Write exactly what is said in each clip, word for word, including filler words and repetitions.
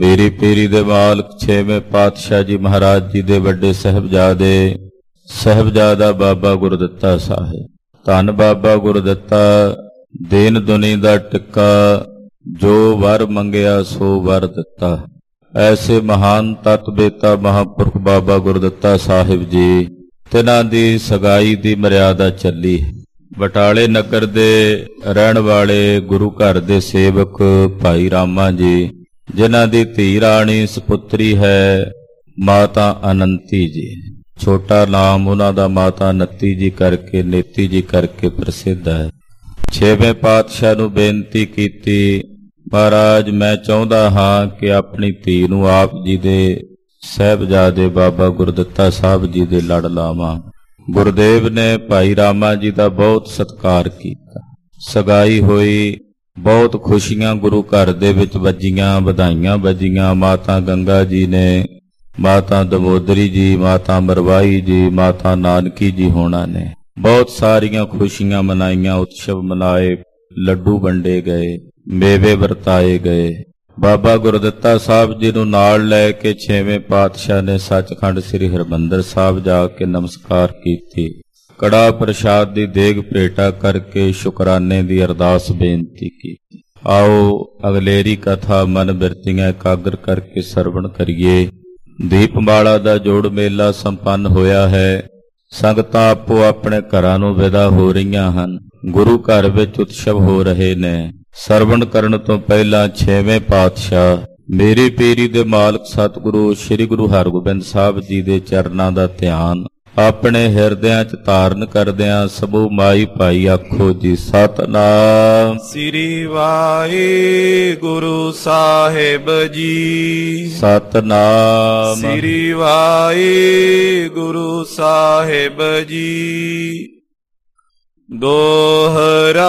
ਮੇਰੀ ਪੀਰੀ ਦੇ ਮਾਲਕ ਛੇਵੇਂ ਪਾਤਸ਼ਾਹ ਜੀ ਮਹਾਰਾਜ ਜੀ ਦੇ ਵੱਡੇ ਸਾਹਿਬਜ਼ਾਦੇ ਸਾਹਿਬਜ਼ਾਦਾ ਬਾਬਾ ਗੁਰਦਿੱਤਾ ਸਾਹਿਬ। ਧੰਨ ਬਾਬਾ ਗੁਰਦਿੱਤਾ ਦੇਨ ਦੁਨੀ ਦਾ ਟਿੱਕਾ, ਜੋ ਵਰ ਮੰਗਿਆ ਸੋ ਵਰ ਦਿੱਤਾ। ਐਸੇ ਮਹਾਨ ਤਤ ਬੇਤਾ ਮਹਾਂਪੁਰਖ ਬਾਬਾ ਗੁਰਦਿੱਤਾ ਸਾਹਿਬ ਜੀ, ਤਿਨਾਂ ਦੀ ਸਗਾਈ ਦੀ ਮਰਿਆਦਾ ਚੱਲੀ। ਬਟਾਲੇ ਨਗਰ ਦੇ ਰਹਿਣ ਵਾਲੇ ਗੁਰੂ ਘਰ ਦੇ ਸੇਵਕ ਭਾਈ ਰਾਮਾ ਜੀ, ਜਿਨ੍ਹਾਂ ਦੀ ਧੀ ਰਾਣੀ ਸਪੁੱਤਰੀ ਹੈ ਮਾਤਾ ਅਨੰਤੀ ਜੀ। ਛੋਟਾ ਨਾਮ ਉਹਨਾਂ ਦਾ ਮਾਤਾ ਨੱਤੀ ਜੀ ਕਰਕੇ, ਨੇਤੀ ਜੀ ਕਰਕੇ ਪ੍ਰਸਿੱਧ ਹੈ। ਛੇਵੇਂ ਪਾਤਸ਼ਾਹ ਨੂੰ ਬੇਨਤੀ ਕੀਤੀ, ਮਹਾਰਾਜ ਮੈਂ ਚਾਹੁੰਦਾ ਹਾਂ ਕਿ ਆਪਣੀ ਧੀ ਨੂੰ ਆਪ ਜੀ ਦੇ ਸਾਹਿਬਜ਼ਾਦੇ ਬਾਬਾ ਗੁਰਦਿੱਤਾ ਸਾਹਿਬ ਜੀ ਦੇ ਲੜ ਲਾਵਾਂ। ਗੁਰਦੇਵ ਨੇ ਭਾਈ ਰਾਮਾ ਜੀ ਦਾ ਬਹੁਤ ਸਤਿਕਾਰ ਕੀਤਾ। ਸਗਾਈ ਹੋਈ, ਬਹੁਤ ਖੁਸ਼ੀਆਂ ਗੁਰੂ ਘਰ ਦੇ ਵਿੱਚ ਵੱਜੀਆਂ, ਵਧਾਈਆਂ ਵੱਜੀਆਂ। ਮਾਤਾ ਗੰਗਾ ਜੀ ਨੇ, ਮਾਤਾ ਦਮੋਦਰੀ ਜੀ, ਮਾਤਾ ਮਰਵਾਈ ਜੀ, ਮਾਤਾ ਨਾਨਕੀ ਜੀ ਹੋਣਾ ਨੇ ਬਹੁਤ ਸਾਰੀਆਂ ਖੁਸ਼ੀਆਂ ਮਨਾਈਆਂ, ਉਤਸਵ ਮਨਾਏ, ਲੱਡੂ ਵੰਡੇ ਗਏ, ਮੇਵੇ ਵਰਤਾਏ ਗਏ। ਬਾਬਾ ਗੁਰਦਿੱਤਾ ਸਾਹਿਬ ਜੀ ਨੂੰ ਨਾਲ ਲੈ ਕੇ ਛੇਵੇਂ ਪਾਤਸ਼ਾਹ ਨੇ ਸੱਚਖੰਡ ਸ੍ਰੀ ਹਰਿਮੰਦਰ ਸਾਹਿਬ ਜਾ ਕੇ ਨਮਸਕਾਰ ਕੀਤੀ। ਕੜਾ ਪ੍ਰਸ਼ਾਦ ਦੀ ਦੇਗ ਭੇਟਾ ਕਰਕੇ ਸ਼ੁਕਰਾਨੇ ਦੀ ਅਰਦਾਸ ਬੇਨਤੀ ਕੀਤੀ। ਆਓ ਅਗਲੇਰੀ ਕਥਾ ਮਨ ਬਿਰਤੀਆਂ ਇਕਾਗਰ ਕਰਕੇ ਸਰਵਣ ਕਰੀਏ। ਦੀਪਮਾਲਾ ਦਾ ਜੋੜ ਮੇਲਾ ਸੰਪੰਨ ਹੋਇਆ ਹੈ। ਸੰਗਤਾਂ ਆਪੋ ਆਪਣੇ ਘਰਾਂ ਨੂੰ ਵਿਦਾ ਹੋ ਰਹੀਆਂ ਹਨ। ਗੁਰੂ ਘਰ ਵਿੱਚ ਉਤਸਵ ਹੋ ਰਹੇ ਨੇ। ਸਰਵਣ ਕਰਨ ਤੋਂ ਪਹਿਲਾਂ ਛੇਵੇਂ ਪਾਤਸ਼ਾਹ ਮੇਰੀ ਪੀਰੀ ਦੇ ਮਾਲਕ ਸਤਿਗੁਰੂ ਸ੍ਰੀ ਗੁਰੂ ਹਰਗੋਬਿੰਦ ਸਾਹਿਬ ਜੀ ਦੇ ਚਰਨਾਂ ਦਾ ਧਿਆਨ ਆਪਣੇ ਹਿਰਦਿਆਂ 'ਚ ਧਾਰਨ ਕਰਦਿਆਂ ਸਭੂ ਮਾਈ ਭਾਈ ਆਖੋ ਜੀ ਸਤਿਨਾਮ ਸ੍ਰੀ ਵਾਹਿਗੁਰੂ ਸਾਹਿਬ ਜੀ। ਸਤਿਨਾਮ ਸ੍ਰੀ ਵਾਹਿਗੁਰੂ ਸਾਹਿਬ ਜੀ। ਦੋਹਰਾ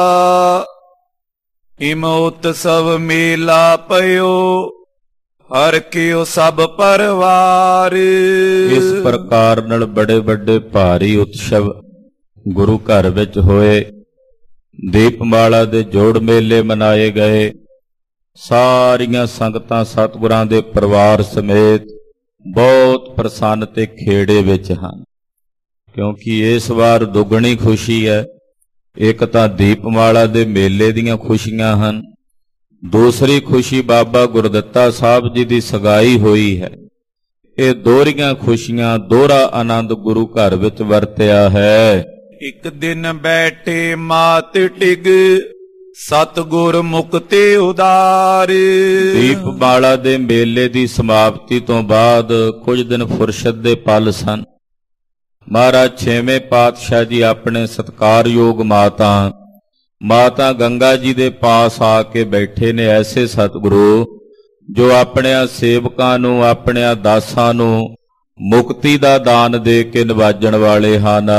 ਇਮੋਤ ਸਭ ਮੇਲਾ ਪਇਓ, ਹਰ ਕਿਓ ਸਭ ਪਰਵਾਰ। ਇਸ ਪ੍ਰਕਾਰ ਨਾਲ ਬੜੇ ਵੱਡੇ ਭਾਰੀ ਉਤਸਵ ਗੁਰੂ ਘਰ ਵਿੱਚ ਹੋਏ। ਦੀਪਮਾਲਾ ਦੇ ਜੋੜ ਮੇਲੇ ਮਨਾਏ ਗਏ। ਸਾਰੀਆਂ ਸੰਗਤਾਂ ਸਤਿਗੁਰਾਂ ਦੇ ਪਰਿਵਾਰ ਸਮੇਤ ਬਹੁਤ ਪ੍ਰਸੰਨ ਤੇ ਖੇੜੇ ਵਿੱਚ ਹਨ, ਕਿਉਂਕਿ ਇਸ ਵਾਰ ਦੁੱਗਣੀ ਖੁਸ਼ੀ ਹੈ। ਇੱਕ ਤਾਂ ਦੀਪਮਾਲਾ ਦੇ ਮੇਲੇ ਦੀਆਂ ਖੁਸ਼ੀਆਂ ਹਨ, ਦੂਸਰੀ ਖੁਸ਼ੀ ਬਾਬਾ ਗੁਰਦਿੱਤਾ ਸਾਹਿਬ ਜੀ ਦੀ ਸਗਾਈ ਹੋਈ ਹੈ। ਇਹ ਦੋਹਰੀਆਂ ਖੁਸ਼ੀਆਂ, ਦੋਹਰਾ ਆਨੰਦ ਗੁਰੂ ਘਰ ਵਿੱਚ ਵਰਤਿਆ ਹੈ। ਇੱਕ ਦਿਨ ਬੈਠੇ ਮਾਤ ਟਿਗ, ਸਤਿਗੁਰ ਮੁਕਤੇ ਉਦਾਰ। ਦੀਪਮਾਲਾ ਦੇ ਮੇਲੇ ਦੀ ਸਮਾਪਤੀ ਤੋਂ ਬਾਅਦ ਕੁਝ ਦਿਨ ਫੁਰਸਤ ਦੇ ਪਲ ਸਨ। ਮਹਾਰਾਜ ਛੇਵੇਂ ਪਾਤਸ਼ਾਹ ਜੀ ਆਪਣੇ ਸਤਿਕਾਰਯੋਗ ਮਾਤਾ ਮਾਤਾ ਗੰਗਾ ਜੀ ਦੇ ਪਾਸ ਆ ਕੇ ਬੈਠੇ ਨੇ। ਐਸੇ ਸਤਿਗੁਰੂ ਜੋ ਆਪਣਿਆਂ ਸੇਵਕਾਂ ਨੂੰ, ਆਪਣਿਆਂ ਦਾਸਾਂ ਨੂੰ ਮੁਕਤੀ ਦਾ ਦਾਨ ਦੇ ਕੇ ਨਿਵਾਜਣ ਵਾਲੇ ਹਨ।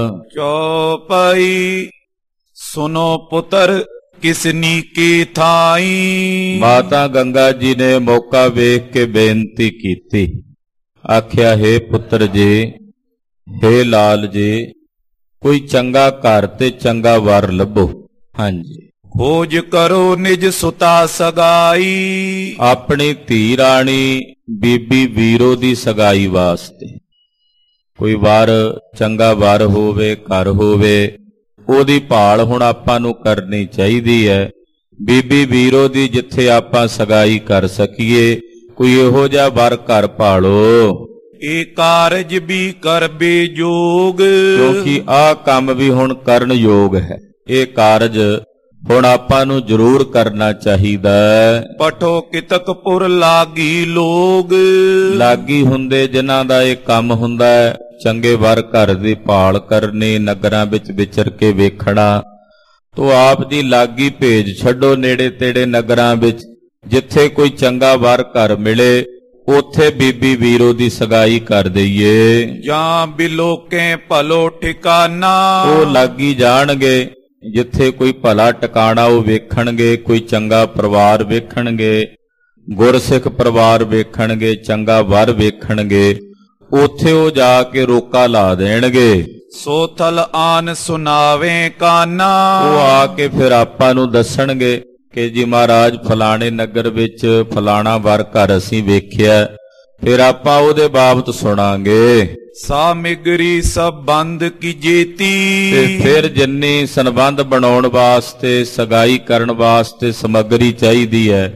ਚੌਪਈ ਸੁਨੋ ਪੁੱਤਰ ਕਿਸਨੀ ਕੀ ਥਾਈ। ਮਾਤਾ ਗੰਗਾ ਜੀ ਨੇ ਮੌਕਾ ਵੇਖ ਕੇ ਬੇਨਤੀ ਕੀਤੀ। ਆਖਿਆ, ਹੇ ਪੁੱਤਰ ਜੀ, ਹੇ ਲਾਲ ਜੀ, ਕੋਈ ਚੰਗਾ ਘਰ ਤੇ ਚੰਗਾ ਵਰ ਲੱਭੋ। ਹਾਂਜੀ, ਖੋਜ ਕਰੋ ਨਿਜ ਸੁਤਾ ਸਗਾਈ। ਆਪਣੀ ਧੀ ਰਾਣੀ ਬੀਬੀ ਵੀਰੋ ਦੀ ਸਗਾਈ ਵਾਸਤੇ ਕੋਈ ਵਰ, ਚੰਗਾ ਵਰ ਹੋਵੇ, ਘਰ ਹੋਵੇ, ਉਹਦੀ ਭਾਲ ਹੁਣ ਆਪਾਂ ਨੂੰ ਕਰਨੀ ਚਾਹੀਦੀ ਹੈ। ਬੀਬੀ ਵੀਰੋ ਦੀ ਜਿੱਥੇ ਆਪਾਂ ਸਗਾਈ ਕਰ ਸਕੀਏ, ਕੋਈ ਇਹੋ ਜਿਹਾ ਵਰ ਘਰ ਭਾਲੋ। ਇਹ ਕਾਰਜ ਵੀ ਕਰਬੇ ਜੋਗ, ਕਿਉਂਕਿ ਆਹ ਕੰਮ ਵੀ ਹੁਣ ਕਰਨ ਯੋਗ ਹੈ। ਇਹ ਕਾਰਜ ਹੁਣ ਆਪਾਂ ਨੂੰ ਜ਼ਰੂਰ ਕਰਨਾ ਚਾਹੀਦਾ ਹੈ। ਪਠੋ ਕਿਤਕਪੁਰ ਲਾਗੀ ਲੋਗ, ਲਾਗੀ ਹੁੰਦੇ ਜਿਨ੍ਹਾਂ ਦਾ ਇਹ ਕੰਮ ਹੁੰਦਾ ਹੈ। ਚੰਗੇ ਵਰ ਘਰ ਦੀ ਭਾਲ ਕਰਨੀ, ਨਗਰਾਂ ਵਿੱਚ ਵਿਚਰ ਕੇ ਵੇਖਣਾ। ਤੋ ਆਪ ਦੀ ਲਾਗੀ ਭੇਜ ਛੱਡੋ ਨੇੜੇ ਤੇੜੇ ਨਗਰਾਂ ਵਿੱਚ, ਜਿੱਥੇ ਕੋਈ ਚੰਗਾ ਵਰ ਘਰ ਮਿਲੇ ਉੱਥੇ ਬੀਬੀ ਵੀਰੋ ਦੀ ਸਗਾਈ ਕਰ ਦਈਏ। ਜਾਂ ਬਿਲੋਕੇ ਭਲੋ ਠਿਕਾਨਾ, ਉਹ ਲਾਗੀ ਜਾਣਗੇ। ਜਿੱਥੇ ਕੋਈ ਭਲਾ ਟਿਕਾਣਾ ਉਹ ਵੇਖਣਗੇ, ਕੋਈ ਚੰਗਾ ਪਰਿਵਾਰ ਵੇਖਣਗੇ, ਗੁਰਸਿੱਖ ਪਰਿਵਾਰ ਵੇਖਣਗੇ, ਚੰਗਾ ਵਰ ਵੇਖਣਗੇ, ਉੱਥੇ ਉਹ ਜਾ ਕੇ ਰੋਕਾ ਲਾ ਦੇਣਗੇ। ਸੋ ਥਲ ਆਨ ਸੁਨਾਵੇ ਕਾਨਾ, ਉਹ ਆ ਕੇ ਫਿਰ ਆਪਾਂ ਨੂੰ ਦੱਸਣਗੇ ਕਿ ਜੀ ਮਹਾਰਾਜ ਫਲਾਣੇ ਨਗਰ ਵਿੱਚ ਫਲਾਣਾ ਵਰ ਘਰ ਅਸੀਂ ਵੇਖਿਆ, ਫਿਰ ਆਪਾਂ ਉਹਦੇ ਬਾਬਤ ਸੁਣਾਂਗੇ। ਸਾ ਮਿਗਰੀ ਸਭ ਬੰਦ ਕੀ ਜੇਤੀ, ਤੇ ਫਿਰ ਜਿੰਨੀ ਸੰਬੰਧ ਬਣਾਉਣ ਵਾਸਤੇ, ਸਗਾਈ ਕਰਨ ਵਾਸਤੇ ਸਮੱਗਰੀ ਚਾਹੀਦੀ ਹੈ,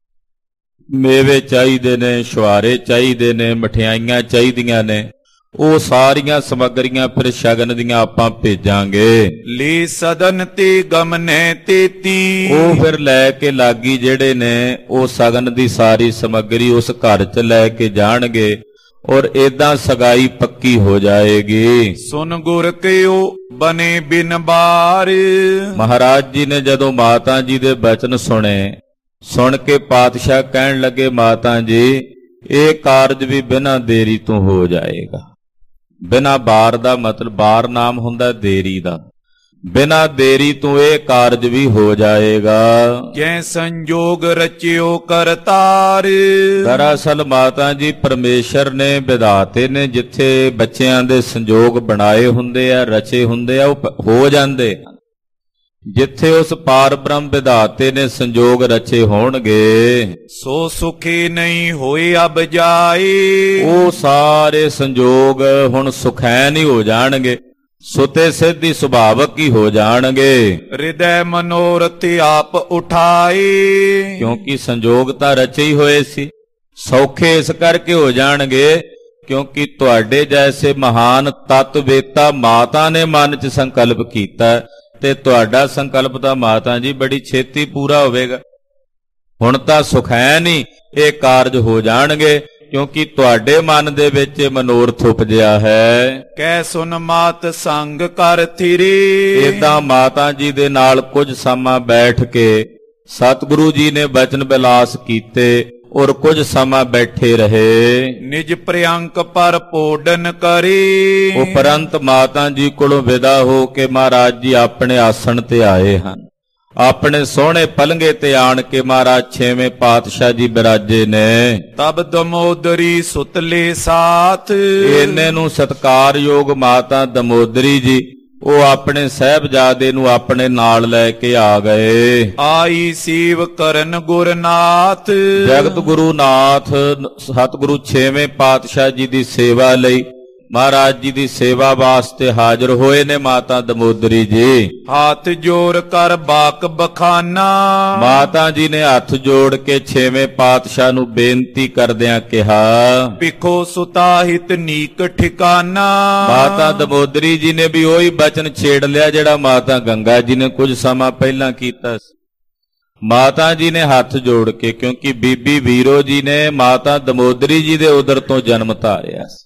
ਮੇਵੇ ਚਾਹੀਦੇ ਨੇ, ਛੁਹਾਰੇ ਚਾਹੀਦੇ ਨੇ, ਮਠਿਆਈਆਂ ਚਾਹੀਦੀਆਂ ਨੇ, ਉਹ ਸਾਰੀਆਂ ਸਮੱਗਰੀਆਂ ਫਿਰ ਸ਼ਗਨ ਦੀਆਂ ਆਪਾਂ ਭੇਜਾਂਗੇ। ਲੈ ਸਦਨ ਤੇ ਗਮਨੈ ਤੇਤੀ, ਉਹ ਫਿਰ ਲੈ ਕੇ ਲਾਗੀ ਜਿਹੜੇ ਨੇ ਉਹ ਸਗਨ ਦੀ ਸਾਰੀ ਸਮੱਗਰੀ ਉਸ ਘਰ 'ਚ ਲੈ ਕੇ ਜਾਣਗੇ, ਔਰ ਏਦਾਂ ਸਗਾਈ ਪੱਕੀ ਹੋ ਜਾਏਗੀ। ਸੁਨ ਗੁਰ ਕਿਓ ਬਨੇ ਬਿਨ ਬਾਰ, ਮਹਾਰਾਜ ਜੀ ਨੇ ਜਦੋਂ ਮਾਤਾ ਜੀ ਦੇ ਬਚਨ ਸੁਣੇ, ਸੁਣ ਕੇ ਪਾਤਸ਼ਾਹ ਕਹਿਣ ਲੱਗੇ, ਮਾਤਾ ਜੀ ਇਹ ਕਾਰਜ ਵੀ ਬਿਨਾਂ ਦੇਰੀ ਤੋਂ ਹੋ ਜਾਏਗਾ। ਬਿਨਾਂ ਬਾਰ ਦਾ ਮਤਲਬ, ਬਾਰ ਨਾਮ ਹੁੰਦਾ ਦੇਰੀ ਦਾ, ਬਿਨਾਂ ਦੇਰੀ ਤੋਂ ਇਹ ਕਾਰਜ ਵੀ ਹੋ ਜਾਏਗਾ। ਜੈ ਸੰਜੋਗ ਰਚਿਓ ਕਰਤਾਰ, ਦਰਅਸਲ ਮਾਤਾ ਜੀ ਪਰਮੇਸ਼ਰ ਨੇ, ਵਿਧਾਤੇ ਨੇ ਜਿੱਥੇ ਬੱਚਿਆਂ ਦੇ ਸੰਜੋਗ ਬਣਾਏ ਹੁੰਦੇ ਆ, ਰਚੇ ਹੁੰਦੇ ਆ, ਉਹ ਹੋ ਜਾਂਦੇ। ਜਿੱਥੇ ਉਸ ਪਾਰ ਬ੍ਰਹਮ ਵਿਧਾਤੇ ਨੇ ਸੰਜੋਗ ਰਚੇ ਹੋਣਗੇ, ਸੋ ਸੁਖੀ ਨਹੀਂ ਹੋਏ ਅਬ ਜਾਏ, ਉਹ ਸਾਰੇ ਸੰਜੋਗ ਹੁਣ ਸੁਖੈਨ ਹੀ ਹੋ ਜਾਣਗੇ, ਸੁਤੇ ਸਿੱਧੀ ਸੁਭਾਵਕ ਹੀ ਹੋ ਜਾਣਗੇ। ਹਿਰਦੈ ਮਨੋਰਥ ਆਪ ਉਠਾਏ, ਕਿਉਂਕਿ ਸੰਜੋਗ ਤਾਂ ਰਚੇ ਹੀ ਹੋਏ ਸੀ। ਸੌਖੇ ਇਸ ਕਰਕੇ ਹੋ ਜਾਣਗੇ ਕਿਉਂਕਿ ਤੁਹਾਡੇ ਜੈਸੇ ਮਹਾਨ ਤਤਵੇਤਾ ਮਾਤਾ ਨੇ ਮਨ 'ਚ ਸੰਕਲਪ ਕੀਤਾ, ਤੇ ਤੁਹਾਡਾ ਸੰਕਲਪ ਤਾਂ ਮਾਤਾ ਜੀ ਬੜੀ ਛੇਤੀ ਪੂਰਾ ਹੋਵੇਗਾ। ਹੁਣ ਤਾਂ ਸੁਖੈਨ ਹੀ ਇਹ ਕਾਰਜ ਹੋ ਜਾਣਗੇ, ਕਿਉਂਕਿ ਤੁਹਾਡੇ ਮਨ ਦੇ ਵਿੱਚ ਮਨੋਰਥ ਉਪਜਿਆ ਹੈ। ਕਹਿ ਸੁਨ ਮਾਤ ਸੰਗ ਕਰ ਥਿਰੇ, ਏਦਾਂ ਮਾਤਾ ਜੀ ਦੇ ਨਾਲ ਕੁਝ ਸਮਾਂ ਬੈਠ ਕੇ ਸਤਿਗੁਰੂ ਜੀ ਨੇ ਬਚਨ ਬਿਲਾਸ ਕੀਤੇ, ਔਰ ਕੁਝ ਸਮਾਂ ਬੈਠੇ ਰਹੇ। ਨਿਜ ਪ੍ਰਿਅੰਕ ਪਰ ਭੋਜਨ ਕਰੇ, ਉਪਰੰਤ ਮਾਤਾ ਜੀ ਕੋਲੋਂ ਵਿਦਾ ਹੋ ਕੇ ਮਹਾਰਾਜ ਜੀ ਆਪਣੇ ਆਸਣ ਤੇ ਆਏ ਹਨ। ਆਪਣੇ ਸੋਹਣੇ ਪਲੰਘੇ ਤੇ ਆਣ ਕੇ ਮਹਾਰਾਜ ਛੇਵੇਂ ਪਾਤਸ਼ਾਹ ਜੀ ਬਿਰਾਜੇ ਨੇ। ਤਬ ਦਮੋਦਰੀ ਸੁਤਲੇ ਸਾਥ, ਇਹਨੇ ਨੂੰ ਸਤਿਕਾਰਯੋਗ ਮਾਤਾ ਦਮੋਦਰੀ ਜੀ ਉਹ ਆਪਣੇ ਸਾਹਿਬਜ਼ਾਦੇ ਨੂੰ ਆਪਣੇ ਨਾਲ ਲੈ ਕੇ ਆ ਗਏ। ਆਈ ਸੀਵ ਕਰਨ ਗੁਰਨਾਥ, ਜਗਤ ਗੁਰੂ ਨਾਥ ਸਤਿਗੁਰੂ ਛੇਵੇਂ ਪਾਤਸ਼ਾਹ ਜੀ ਦੀ ਸੇਵਾ ਲਈ ਮਹਾਰਾਜ ਜੀ ਦੀ ਸੇਵਾ ਵਾਸਤੇ ਹਾਜ਼ਰ ਹੋਏ ਨੇ ਮਾਤਾ ਦਮੋਦਰੀ ਜੀ। ਹੱਥ ਜੋੜ ਕਰ ਬਾਕ ਬਖਾਨਾ, ਮਾਤਾ ਜੀ ਨੇ ਹੱਥ ਜੋੜ ਕੇ ਛੇਵੇਂ ਪਾਤਸ਼ਾਹ ਨੂੰ ਬੇਨਤੀ ਕਰਦਿਆਂ ਕਿਹਾ, ਭਿਖੋ ਸੁਤਾਹਿਤ ਨੀਕ ਠਿਕਾਨਾ। ਮਾਤਾ ਦਮੋਦਰੀ ਜੀ ਨੇ ਵੀ ਉਹੀ ਬਚਨ ਛੇੜ ਲਿਆ ਜਿਹੜਾ ਮਾਤਾ ਗੰਗਾ ਜੀ ਨੇ ਕੁਝ ਸਮਾਂ ਪਹਿਲਾਂ ਕੀਤਾ ਸੀ। ਮਾਤਾ ਜੀ ਨੇ ਹੱਥ ਜੋੜ ਕੇ, ਕਿਉਂਕਿ ਬੀਬੀ ਵੀਰੋ ਜੀ ਨੇ ਮਾਤਾ ਦਮੋਦਰੀ ਜੀ ਦੇ ਉਦਰ ਤੋਂ ਜਨਮ ਧਾਰਿਆ ਸੀ,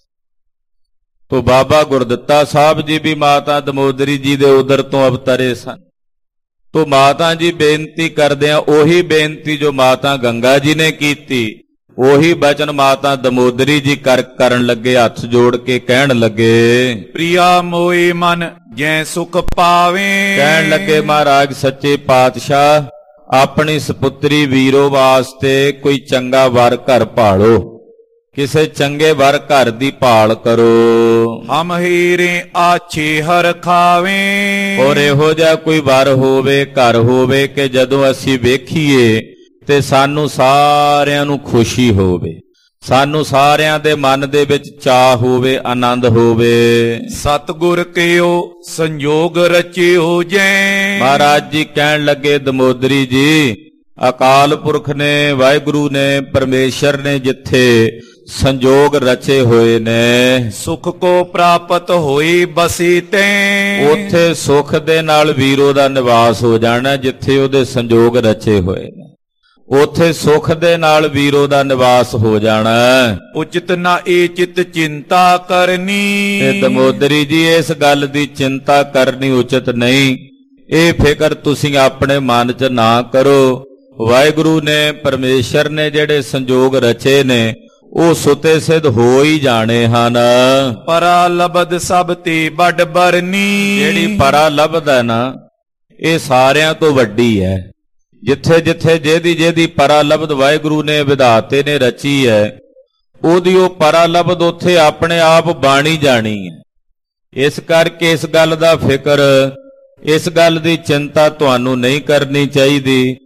ਤੋ ਬਾਬਾ ਗੁਰਦਿੱਤਾ ਸਾਹਿਬ ਜੀ ਵੀ ਮਾਤਾ ਦਮੋਦਰੀ ਜੀ ਦੇ ਉਦਰ ਤੋਂ ਅਵਤਰੇ ਸਨ। ਤੋ ਮਾਤਾ ਜੀ ਬੇਨਤੀ ਕਰਦਿਆਂ ਉਹੀ ਬੇਨਤੀ ਜੋ ਮਾਤਾ ਗੰਗਾ ਜੀ ਨੇ ਕੀਤੀ, ਉਹੀ ਬਚਨ ਮਾਤਾ ਦਮੋਦਰੀ ਜੀ ਕਰ ਕਰਨ ਲੱਗੇ, ਹੱਥ ਜੋੜ ਕੇ ਕਹਿਣ ਲੱਗੇ, ਪ੍ਰਿਆ ਮੋਏ ਮਨ ਜੈ ਸੁਖ ਪਾਵੇ। ਕਹਿਣ ਲੱਗੇ ਮਹਾਰਾਜ ਸੱਚੇ ਪਾਤਸ਼ਾਹ ਆਪਣੀ ਸੁਪੁੱਤਰੀ ਵੀਰੋ ਵਾਸਤੇ ਕੋਈ ਚੰਗਾ ਵਰ ਘਰ ਭਾਲੋ, ਕਿਸੇ ਚੰਗੇ ਵਰ ਘਰ ਦੀ ਭਾਲ ਕਰੋ। ਹਮ ਹੀਰੇ ਆਛੇ ਹਰ ਖਾਵੇ, ਔਰ ਇਹੋ ਜਿਹਾ ਕੋਈ ਵਰ ਹੋਵੇ, ਘਰ ਹੋਵੇ ਕਿ ਜਦੋਂ ਅਸੀਂ ਵੇਖੀਏ ਤੇ ਸਾਨੂੰ ਸਾਰਿਆਂ ਨੂੰ ਖੁਸ਼ੀ ਹੋਵੇ, ਸਾਨੂੰ ਸਾਰਿਆਂ ਦੇ ਮਨ ਦੇ ਵਿੱਚ ਚਾਅ ਹੋਵੇ, ਆਨੰਦ ਹੋਵੇ। ਸਤਿਗੁਰ ਕਿਓ ਸੰਜੋਗ ਰਚਿਓ ਜੈ। ਮਹਾਰਾਜ ਜੀ ਕਹਿਣ ਲੱਗੇ, ਦਮੋਦਰੀ ਜੀ ਅਕਾਲ ਪੁਰਖ ਨੇ, ਵਾਹਿਗੁਰੂ ਨੇ, ਪਰਮੇਸ਼ਰ ਨੇ ਜਿੱਥੇ ਸੰਜੋਗ ਰਚੇ ਹੋਏ ਨੇ, ਸੁਖ ਕੋ ਪ੍ਰਾਪਤ ਹੋਈ ਬਸੀ ਤੈ, ਉੱਥੇ ਸੁਖ ਦੇ ਨਾਲ ਵੀਰੋ ਦਾ ਨਿਵਾਸ ਹੋ ਜਾਣਾ। ਜਿੱਥੇ ਉਹਦੇ ਸੰਜੋਗ ਰਚੇ ਹੋਏ ਨੇ ਉੱਥੇ ਸੁਖ ਦੇ ਨਾਲ ਵੀਰੋ ਦਾ ਨਿਵਾਸ ਹੋ ਜਾਣਾ। ਉਚਿਤ ਨਾ ਇਹ ਚਿਤ ਚਿੰਤਾ ਕਰਨੀ, ਤੇ ਦਮੋਦਰੀ ਜੀ ਇਸ ਗੱਲ ਦੀ ਚਿੰਤਾ ਕਰਨੀ ਉਚਿਤ ਨਹੀਂ। ਇਹ ਫਿਕਰ ਤੁਸੀਂ ਆਪਣੇ ਮਨ 'ਚ ਨਾ ਕਰੋ। ਵਾਹਿਗੁਰੂ ਨੇ, ਪਰਮੇਸ਼ਰ ਨੇ ਜਿਹੜੇ ਸੰਜੋਗ ਰਚੇ ਨੇ ਉਹ ਸੁਤੇ ਸਿੱਧ ਹੋ ਹੀ ਜਾਣੇ ਹਨ। ਪਰਾ ਲਬਦ ਸਭ ਤੇ ਵੱਡ ਬਰਨੀ, ਜਿਹੜੀ ਪਰਾ ਲਬਦ ਹੈ ਨਾ ਇਹ ਸਾਰਿਆਂ ਤੋਂ ਵੱਡੀ ਹੈ। ਜਿੱਥੇ ਜਿੱਥੇ ਜਿਹਦੀ ਜਿਹਦੀ ਪਰਾ ਲਬਦ ਵਾਹਿਗੁਰੂ ਨੇ ਵਿਧਾਤੇ ਨੇ ਰਚੀ ਹੈ, ਉਹਦੀ ਉਹ ਪਰਾ ਲਬਦ ਉੱਥੇ ਆਪਣੇ ਆਪ ਬਾਣੀ ਜਾਣੀ ਹੈ। ਇਸ ਕਰਕੇ ਇਸ ਗੱਲ ਦਾ ਫਿਕਰ, ਇਸ ਗੱਲ ਦੀ ਚਿੰਤਾ ਤੁਹਾਨੂੰ ਨਹੀਂ ਕਰਨੀ ਚਾਹੀਦੀ।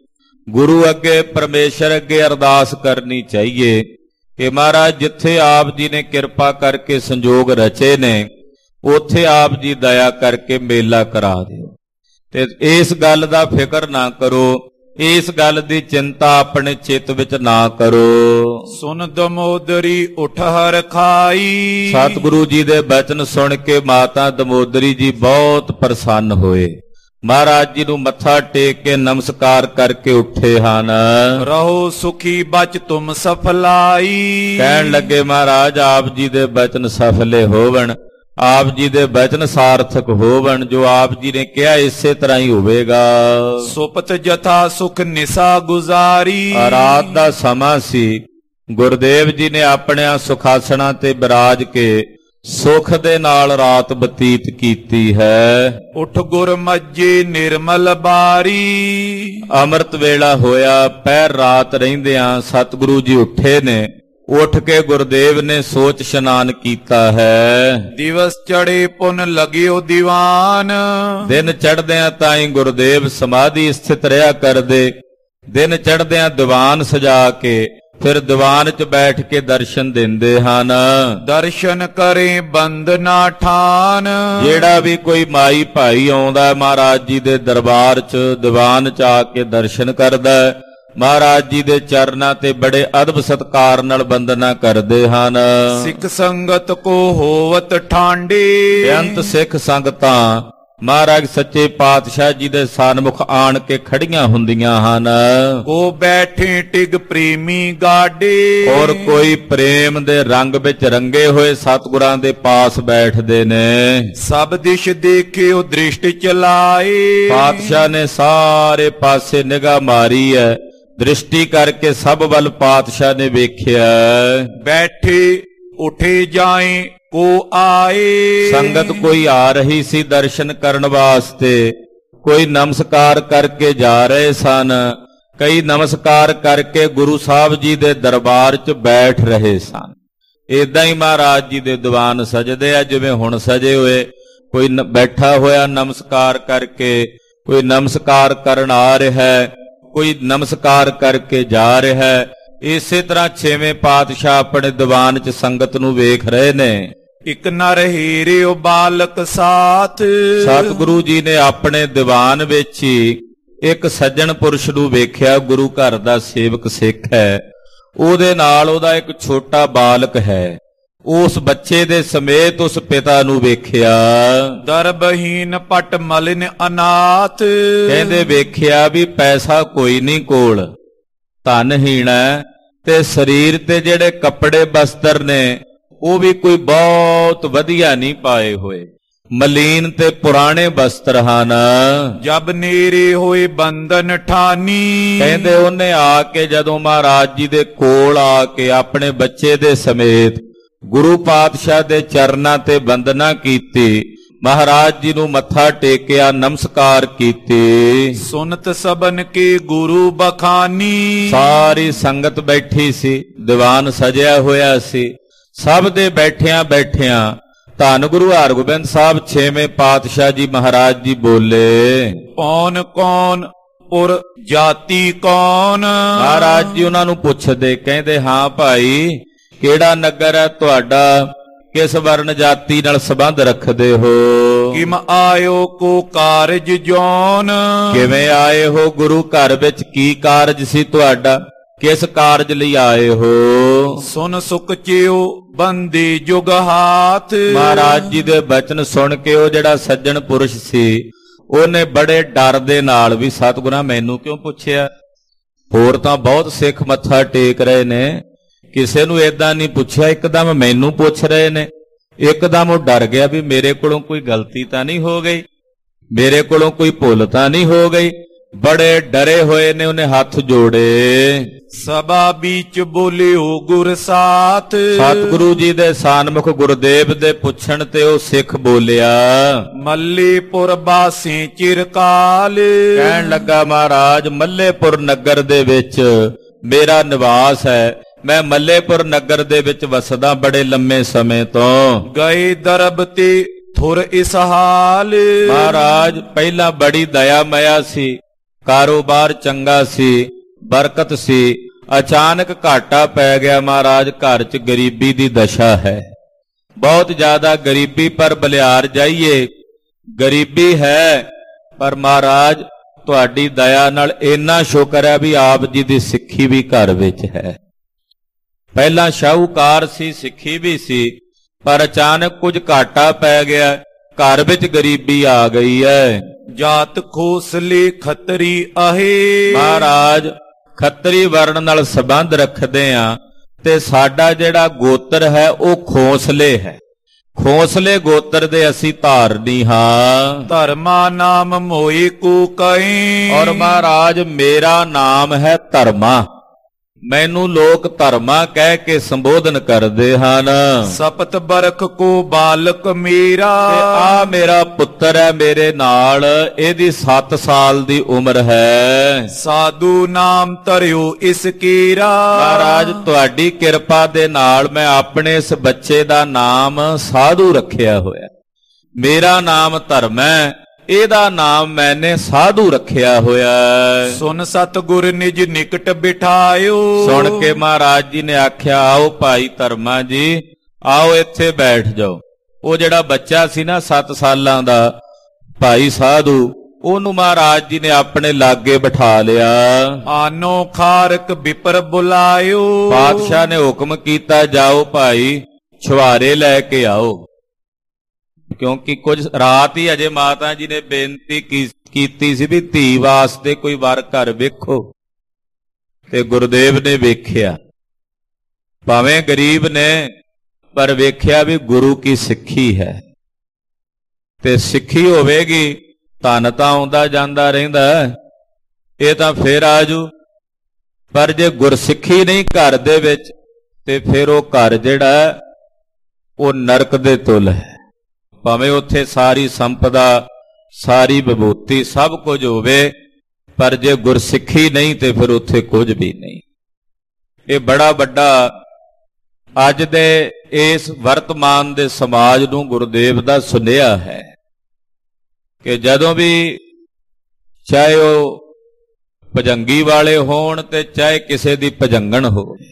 ਗੁਰੂ ਅੱਗੇ ਪਰਮੇਸ਼ਰ ਅੱਗੇ ਅਰਦਾਸ ਕਰਨੀ ਚਾਹੀਏ ਕਿ ਮਹਾਰਾਜ ਜਿੱਥੇ ਆਪ ਜੀ ਨੇ ਕਿਰਪਾ ਕਰਕੇ ਸੰਜੋਗ ਰਚੇ ਨੇ ਉੱਥੇ ਆਪ ਜੀ ਦਇਆ ਕਰਕੇ ਮੇਲਾ ਕਰਾ ਦਿਓ। ਤੇ ਇਸ ਗੱਲ ਦਾ ਫਿਕਰ ਨਾ ਕਰੋ, ਇਸ ਗੱਲ ਦੀ ਚਿੰਤਾ ਆਪਣੇ ਚਿੱਤ ਵਿੱਚ ਨਾ ਕਰੋ। ਸੁਨ ਦਮੋਦਰੀ ਉਠ ਹਰ ਖਾਈ। ਸਤਿਗੁਰੂ ਜੀ ਦੇ ਬਚਨ ਸੁਣ ਕੇ ਮਾਤਾ ਦਮੋਦਰੀ ਜੀ ਬਹੁਤ ਪ੍ਰਸੰਨ ਹੋਏ। ਮਹਾਰਾਜ ਜੀ ਨੂੰ ਮੱਥਾ ਟੇਕ ਕੇ ਨਮਸਕਾਰ ਕਰਕੇ ਉੱਠੇ ਹਨ। ਰਹੋ ਸੁਖੀ ਬਚ ਤੁਮ ਸਫਲਾਈ। ਕਹਿਣ ਲੱਗੇ ਮਹਾਰਾਜ ਆਪ ਜੀ ਦੇ ਬਚਨ ਸਫਲੇ ਹੋਵਣ, ਆਪ ਜੀ ਦੇ ਬਚਨ ਸਾਰਥਕ ਹੋਵਣ, ਜੋ ਆਪ ਜੀ ਨੇ ਕਿਹਾ ਇਸੇ ਤਰ੍ਹਾਂ ਹੀ ਹੋਵੇਗਾ। ਸੁਪਤ ਜਥਾ ਸੁਖ ਨਿਸਾ ਗੁਜ਼ਾਰੀ। ਰਾਤ ਦਾ ਸਮਾਂ ਸੀ, ਗੁਰਦੇਵ ਜੀ ਨੇ ਆਪਣਿਆਂ ਸੁਖਾਸਣਾਂ ਤੇ ਬਿਰਾਜ ਕੇ ਸੁਖ ਦੇ ਨਾਲ ਰਾਤ ਬਤੀਤ ਕੀਤੀ ਹੈ। ਉਠ ਗੁਰ ਮੱਜੇ ਨਿਰਮਲ ਬਾਰੀ। ਅੰਮ੍ਰਿਤ ਵੇਲਾ ਹੋਇਆ, ਪਹਿਰ ਰਾਤ ਰਹਿੰਦਿਆਂ ਸਤਿਗੁਰੂ ਜੀ ਉੱਠੇ ਨੇ। ਉੱਠ ਕੇ ਗੁਰਦੇਵ ਨੇ ਸੋਚ ਇਸ਼ਨਾਨ ਕੀਤਾ ਹੈ। ਦਿਵਸ ਚੜੇ ਪੁਨ ਲਗਿਓ ਦੀਵਾਨ। ਦਿਨ ਚੜ੍ਹਦਿਆਂ ਤਾਈਂ ਗੁਰਦੇਵ ਸਮਾਧੀ ਸਥਿਤ ਰਿਹਾ ਕਰਦੇ। ਦਿਨ ਚੜ੍ਹਦਿਆਂ ਦੀਵਾਨ ਸਜਾ ਕੇ ਫਿਰ ਦੀਵਾਨ 'ਚ ਬੈਠ ਕੇ ਦਰਸ਼ਨ ਦਿੰਦੇ ਹਨ। ਦਰਸ਼ਨ ਕਰੇ ਬੰਦਨਾ ਠਾਨ। ਜਿਹੜਾ ਵੀ ਕੋਈ ਮਾਈ ਭਾਈ ਆਉਂਦਾ ਮਹਾਰਾਜ ਜੀ ਦੇ ਦਰਬਾਰ 'ਚ ਦੀਵਾਨ 'ਚ ਆ ਕੇ ਦਰਸ਼ਨ ਕਰਦਾ, ਮਹਾਰਾਜ ਜੀ ਦੇ ਚਰਨਾਂ ਤੇ ਬੜੇ ਅਦਬ ਸਤਕਾਰ ਨਾਲ ਬੰਦਨਾ ਕਰਦੇ ਹਨ। ਸਿੱਖ ਸੰਗਤ ਕੋ ਹੋਵਤ ਠਾਂਡੇ। ਬੇਅੰਤ ਸਿੱਖ ਸੰਗਤਾਂ ਮਹਾਰਾਜ ਸੱਚੇ ਪਾਤਸ਼ਾਹ ਜੀ ਦੇ ਸਨਮੁਖ ਆਣ ਕੇ ਖੜੀਆਂ ਹੁੰਦੀਆਂ ਹਨ। ਕੋ ਬੈਠੇ ਟਿਗ ਪ੍ਰੇਮੀ ਗਾਡੇ। ਔਰ ਕੋਈ ਪ੍ਰੇਮ ਦੇ ਰੰਗ ਵਿੱਚ ਰੰਗੇ ਹੋਏ ਸਤਿਗੁਰਾਂ ਦੇ ਪਾਸ ਬੈਠਦੇ ਨੇ। ਸਭ ਦਿਸ਼ ਦੇਖਿਓ ਦ੍ਰਿਸ਼ਟ ਚਲਾਏ। ਪਾਤਸ਼ਾਹ ਨੇ ਸਾਰੇ ਪਾਸੇ ਨਿਗਾਹ ਮਾਰੀ ਹੈ, ਦ੍ਰਿਸ਼ਟੀ ਕਰਕੇ ਸਭ ਵੱਲ ਪਾਤਸ਼ਾਹ ਨੇ ਵੇਖਿਆ। ਬੈਠੇ ਉਠੇ ਜਾਏ ਕੋ ਆਏ। ਸੰਗਤ ਕੋਈ ਆ ਰਹੀ ਸੀ ਦਰਸ਼ਨ ਕਰਨ ਵਾਸਤੇ, ਕੋਈ ਨਮਸਕਾਰ ਕਰਕੇ ਜਾ ਰਹੇ ਸਨ, ਕਈ ਨਮਸਕਾਰ ਕਰਕੇ ਗੁਰੂ ਸਾਹਿਬ ਜੀ ਦੇ ਦਰਬਾਰ 'ਚ ਬੈਠ ਰਹੇ ਸਨ। ਏਦਾਂ ਹੀ ਮਹਾਰਾਜ ਜੀ ਦੇ ਦੀਵਾਨ ਸਜਦੇ ਆ ਜਿਵੇਂ ਹੁਣ ਸਜੇ ਹੋਏ। ਕੋਈ ਬੈਠਾ ਹੋਇਆ ਨਮਸਕਾਰ ਕਰਕੇ, ਕੋਈ ਨਮਸਕਾਰ ਕਰਨ ਆ ਰਿਹਾ, ਕੋਈ ਨਮਸਕਾਰ ਕਰਕੇ ਜਾ ਰਿਹਾ। ਇਸੇ ਤਰ੍ਹਾਂ ਛੇਵੇਂ ਪਾਤਸ਼ਾਹ ਆਪਣੇ ਦੀਵਾਨ 'ਚ ਸੰਗਤ ਨੂੰ ਵੇਖ ਰਹੇ ਨੇ। ਇਕ ਨਰ ਹੀਰਿਓ ਬਾਲਕ ਸਾਥ। ਸਤਿਗੁਰੂ ਜੀ ਨੇ ਆਪਣੇ ਦੀਵਾਨ ਵਿੱਚ ਹੀ ਇੱਕ ਸੱਜਣ ਪੁਰਸ਼ ਨੂੰ ਵੇਖਿਆ, ਗੁਰੂ ਘਰ ਦਾ ਸੇਵਕ ਸਿੱਖ ਹੈ, ਉਹਦੇ ਨਾਲ ਉਹਦਾ ਇੱਕ ਛੋਟਾ ਬਾਲਕ ਹੈ। ਉਸ ਬੱਚੇ ਦੇ ਸਮੇਤ ਉਸ ਪਿਤਾ ਨੂੰ ਵੇਖਿਆ। ਦਰਬਹੀਨ ਪਟ ਮਲਿਨ ਅਨਾਥ। ਕਹਿੰਦੇ ਵੇਖਿਆ ਵੀ ਪੈਸਾ ਕੋਈ ਨਹੀਂ ਕੋਲ, ਧਨਹੀਣ ਹੈ, ਤੇ ਸਰੀਰ ਤੇ ਜਿਹੜੇ ਕੱਪੜੇ ਬਸਤਰ ਨੇ ਉਹ ਵੀ ਕੋਈ ਬਹੁਤ ਵਧੀਆ ਨਹੀਂ ਪਾਏ ਹੋਏ, ਮਲੀਨ ਤੇ ਪੁਰਾਣੇ ਬਸਤਰ ਹਨ। ਜਬ ਨੇਰੇ ਹੋਏ ਬੰਧਨ ਠਾਨੀ। ਕਹਿੰਦੇ ਉਹਨੇ ਆ ਕੇ ਜਦੋਂ ਮਹਾਰਾਜ ਜੀ ਦੇ ਕੋਲ ਆ ਕੇ ਆਪਣੇ ਬੱਚੇ ਦੇ ਸਮੇਤ ਗੁਰੂ ਪਾਤਸ਼ਾਹ ਦੇ ਚਰਨਾਂ ਤੇ ਬੰਦਨਾ ਕੀਤੀ, ਮਹਾਰਾਜ ਜੀ ਨੂੰ ਮੱਥਾ ਟੇਕਿਆ, ਨਮਸਕਾਰ ਕੀਤੀ। ਸੁਨਤ ਸਬਨ ਕੇ ਗੁਰੂ ਬਖਾਨੀ। ਸਾਰੀ ਸੰਗਤ ਬੈਠੀ ਸੀ, ਦੀਵਾਨ ਸਜਿਆ ਹੋਇਆ ਸੀ। ਸਭ ਦੇ ਬੈਠਿਆਂ ਬੈਠਿਆਂ ਧੰਨ ਗੁਰੂ ਹਰਗੋਬਿੰਦ ਸਾਹਿਬ ਛੇਵੇਂ ਪਾਤਸ਼ਾਹ ਜੀ ਮਹਾਰਾਜ ਜੀ ਬੋਲੇ। ਕੌਣ ਕੌਣ ਔਰ ਜਾਤੀ ਕੌਣ। ਮਹਾਰਾਜ ਜੀ ਉਹਨਾਂ ਨੂੰ ਪੁੱਛਦੇ, ਕਹਿੰਦੇ ਹਾਂ ਭਾਈ ਕਿਹੜਾ ਨਗਰ ਹੈ ਤੁਹਾਡਾ, ਕਿਸ ਵਰਨ ਜਾਤੀ ਨਾਲ ਸੰਬੰਧ ਰੱਖਦੇ ਹੋ। ਕਿਮ ਆਇਓ ਕੋ ਕਾਰਜ ਜੋਨ। ਕਿਵੇਂ ਆਏ ਹੋ, ਗੁਰੂ ਘਰ ਵਿੱਚ ਕੀ ਕਾਰਜ ਸੀ ਤੁਹਾਡਾ, ਕਿਸ ਕਾਰਜ ਲਈ ਆਏ ਹੋ। ਸੁਨ ਸੁਖ ਚਿਓ ਬੰਦੀ ਜੁਗ ਹਾਥ। ਮਹਾਰਾਜ ਜੀ ਦੇ ਬਚਨ ਸੁਣ ਕੇ ਉਹ ਜਿਹੜਾ ਸੱਜਣ ਪੁਰਸ਼ ਸੀ ਉਹਨੇ ਬੜੇ ਡਰ ਦੇ ਨਾਲ ਵੀ ਸਤਿਗੁਰਾਂ ਮੈਨੂੰ ਕਿਉਂ ਪੁੱਛਿਆ। ਹੋਰ ਤਾਂ ਬਹੁਤ ਸਿੱਖ ਮੱਥਾ ਟੇਕ ਰਹੇ ਨੇ, ਕਿਸੇ ਨੂੰ ਏਦਾਂ ਨਹੀਂ ਪੁੱਛਿਆ, ਇੱਕਦਮ ਮੈਨੂੰ ਪੁੱਛ ਰਹੇ ਨੇ। ਇੱਕਦਮ ਉਹ ਡਰ ਗਿਆ ਵੀ ਮੇਰੇ ਕੋਲੋਂ ਕੋਈ ਗਲਤੀ ਤਾਂ ਨਹੀਂ ਹੋ ਗਈ, ਮੇਰੇ ਕੋਲੋਂ ਕੋਈ ਭੁੱਲ ਤਾਂ ਨਹੀਂ ਹੋ ਗਈ। ਬੜੇ ਡਰੇ ਹੋਏ ਨੇ, ਉਹਨੇ ਹੱਥ ਜੋੜੇ। ਸਭਾ ਵਿੱਚ ਬੋਲਿਓ ਗੁਰ ਸਾਥ। ਸਤਿਗੁਰੂ ਜੀ ਦੇ ਸਾਨਮੁਖ ਗੁਰਦੇਵ ਦੇ ਪੁੱਛਣ ਤੇ ਉਹ ਸਿੱਖ ਬੋਲਿਆ। ਮੱਲੇਪੁਰ ਬਾਸੀ ਚਿਰਕਾਲ। ਕਹਿਣ ਲੱਗਾ ਮਹਾਰਾਜ ਮੱਲੇਪੁਰ ਨਗਰ ਦੇ ਵਿੱਚ ਮੇਰਾ ਨਿਵਾਸ ਹੈ, ਮੈਂ ਮੱਲੇਪੁਰ ਨਗਰ ਦੇ ਵਿੱਚ ਵਸਦਾ ਬੜੇ ਲੰਮੇ ਸਮੇਂ ਤੋਂ। ਗਏ ਦਰਬ ਤੇ ਥੁਰ ਇਸ ਹਾਲ। ਮਹਾਰਾਜ ਪਹਿਲਾਂ ਬੜੀ ਦਇਆ ਮਾਇਆ ਸੀ, ਕਾਰੋਬਾਰ ਚੰਗਾ ਸੀ, ਬਰਕਤ ਸੀ, ਅਚਾਨਕ ਘਾਟਾ ਪੈ ਗਿਆ ਮਹਾਰਾਜ। ਘਰ 'ਚ ਗਰੀਬੀ ਦੀ ਦਸ਼ਾ ਹੈ, ਬਹੁਤ ਜ਼ਿਆਦਾ ਗਰੀਬੀ, ਪਰ ਬਲਿਆਰ ਜਾਈਏ ਗਰੀਬੀ ਹੈ, ਪਰ ਮਹਾਰਾਜ ਤੁਹਾਡੀ ਦਇਆ ਨਾਲ ਇੰਨਾ ਸ਼ੁਕਰ ਹੈ ਵੀ ਆਪ ਜੀ ਦੀ ਸਿੱਖੀ ਵੀ ਘਰ ਵਿੱਚ ਹੈ। ਪਹਿਲਾਂ ਸ਼ਾਹੂਕਾਰ ਸੀ, ਸਿੱਖੀ ਵੀ ਸੀ, ਪਰ ਅਚਾਨਕ ਕੁਝ ਘਾਟਾ ਪੈ ਗਿਆ, ਘਰ ਵਿੱਚ ਗਰੀਬੀ ਆ ਗਈ ਹੈ। ਜਾਤ ਖੋਸਲੇ ਖੱਤਰੀ ਆਹੇ। ਮਹਾਰਾਜ ਖੱਤਰੀ ਵਰਣ ਨਾਲ ਸੰਬੰਧ ਰੱਖਦੇ ਆ, ਤੇ ਸਾਡਾ ਜਿਹੜਾ ਗੋਤਰ ਹੈ ਉਹ ਖੋਸਲੇ ਹੈ। ਖੋਸਲੇ ਗੋਤਰ ਦੇ ਅਸੀਂ ਧਾਰਨੀ ਹਾਂ। ਧਰਮਾ ਨਾਮ ਮੋਈ ਕੋ ਕਈ। ਔਰ ਮਹਾਰਾਜ ਮੇਰਾ ਨਾਮ ਹੈ ਧਰਮਾ, ਮੈਨੂੰ ਲੋਕ ਧਰਮਾ ਕਹਿ ਕੇ ਸੰਬੋਧਨ ਕਰਦੇ ਹਨ। ਸਪਤ ਬਰਖ ਕੋ ਬਾਲਕ ਮੇਰਾ। ਤੇ ਆ ਮੇਰਾ ਪੁੱਤਰ ਹੈ ਮੇਰੇ ਨਾਲ, ਇਹਦੀ ਸੱਤ ਸਾਲ ਦੀ ਉਮਰ ਹੈ। ਸਾਧੂ ਨਾਮ ਧਰਿਓ ਇਸ ਕੀਰਾ। ਮਹਾਰਾਜ ਤੁਹਾਡੀ ਕਿਰਪਾ ਦੇ ਨਾਲ ਮੈਂ ਆਪਣੇ ਇਸ ਬੱਚੇ ਦਾ ਨਾਮ ਸਾਧੂ ਰੱਖਿਆ ਹੋਇਆ। ਮੇਰਾ ਨਾਮ ਧਰਮ ਹੈ, ਇਹਦਾ ਨਾਮ ਮੈਨੇ ਸਾਧੂ ਰੱਖਿਆ ਹੋਇਆ। ਸੁਨ ਸਤਿਗੁਰ ਨਿਜ ਨਿਕਟ ਬਿਠਾਇਓ। ਸੁਣ ਕੇ ਮਹਾਰਾਜ ਜੀ ਨੇ ਆਖਿਆ, ਆਓ ਭਾਈ ਧਰਮਾ ਜੀ, ਆਓ ਇੱਥੇ ਬੈਠ ਜਾਓ। ਉਹ ਜਿਹੜਾ ਬੱਚਾ ਸੀ ਨਾ ਸੱਤ ਸਾਲਾਂ ਦਾ ਭਾਈ ਸਾਧੂ, ਉਹਨੂੰ ਮਹਾਰਾਜ ਜੀ ਨੇ ਆਪਣੇ ਲਾਗੇ ਬਿਠਾ ਲਿਆ। ਆਨੋ ਖਾਰਕ ਵਿਪਰ ਬੁਲਾਇਓ। ਬਾਦਸ਼ਾਹ ਨੇ ਹੁਕਮ ਕੀਤਾ, ਜਾਓ ਭਾਈ ਛੁਹਾਰੇ ਲੈ ਕੇ ਆਓ, ਕਿਉਂਕਿ ਕੁਝ ਰਾਤ ਹੀ ਅਜੇ ਮਾਤਾ ਜੀ ਨੇ ਬੇਨਤੀ ਕੀਤੀ ਸੀ ਵੀ ਧੀ ਵਾਸਤੇ ਕੋਈ ਵਰ ਘਰ ਵੇਖੋ, ਤੇ ਗੁਰਦੇਵ ਨੇ ਵੇਖਿਆ। ਭਾਵੇਂ ਗਰੀਬ ਨੇ, ਪਰ ਵੇਖਿਆ ਵੀ ਗੁਰੂ ਕੀ ਸਿੱਖੀ ਹੈ, ਤੇ ਸਿੱਖੀ ਹੋਵੇਗੀ ਧਨ ਤਾਂ ਆਉਂਦਾ ਜਾਂਦਾ ਰਹਿੰਦਾ, ਇਹ ਤਾਂ ਫੇਰ ਆਜੂ। ਪਰ ਜੇ ਗੁਰਸਿੱਖੀ ਨਹੀਂ ਘਰ ਦੇ ਵਿੱਚ, ਤੇ ਫਿਰ ਉਹ ਘਰ ਜਿਹੜਾ ਉਹ ਨਰਕ ਦੇ ਤੁਲ ਹੈ। ਭਾਵੇਂ ਉੱਥੇ ਸਾਰੀ ਸੰਪਦਾ, ਸਾਰੀ ਵਿਭੂਤੀ, ਸਭ ਕੁਝ ਹੋਵੇ, ਪਰ ਜੇ ਗੁਰਸਿੱਖੀ ਨਹੀਂ ਤੇ ਫਿਰ ਉੱਥੇ ਕੁਝ ਵੀ ਨਹੀਂ। ਇਹ ਬੜਾ ਵੱਡਾ ਅੱਜ ਦੇ ਇਸ ਵਰਤਮਾਨ ਦੇ ਸਮਾਜ ਨੂੰ ਗੁਰਦੇਵ ਦਾ ਸੁਨੇਹਾ ਹੈ ਕਿ ਜਦੋਂ ਵੀ ਚਾਹੇ ਉਹ ਭਜੰਗੀ ਵਾਲੇ ਹੋਣ ਤੇ ਚਾਹੇ ਕਿਸੇ ਦੀ ਭਜੰਗਣ ਹੋਵੇ,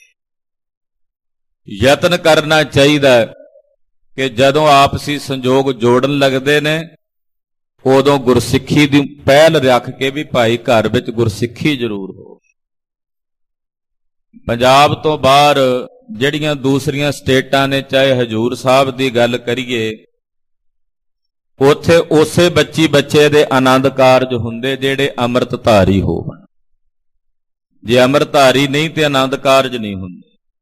ਯਤਨ ਕਰਨਾ ਚਾਹੀਦਾ ਕਿ ਜਦੋਂ ਆਪਸੀ ਸੰਜੋਗ ਜੋੜਨ ਲੱਗਦੇ ਨੇ, ਉਦੋਂ ਗੁਰਸਿੱਖੀ ਦੀ ਪਹਿਲ ਰੱਖ ਕੇ ਵੀ ਭਾਈ ਘਰ ਵਿੱਚ ਗੁਰਸਿੱਖੀ ਜ਼ਰੂਰ ਹੋਵੇ। ਪੰਜਾਬ ਤੋਂ ਬਾਹਰ ਜਿਹੜੀਆਂ ਦੂਸਰੀਆਂ ਸਟੇਟਾਂ ਨੇ, ਚਾਹੇ ਹਜੂਰ ਸਾਹਿਬ ਦੀ ਗੱਲ ਕਰੀਏ, ਉੱਥੇ ਉਸੇ ਬੱਚੀ ਬੱਚੇ ਦੇ ਆਨੰਦ ਕਾਰਜ ਹੁੰਦੇ ਜਿਹੜੇ ਅੰਮ੍ਰਿਤਧਾਰੀ ਹੋਣ। ਜੇ ਅੰਮ੍ਰਿਤਧਾਰੀ ਨਹੀਂ ਤੇ ਆਨੰਦ ਕਾਰਜ ਨਹੀਂ ਹੁੰਦੇ।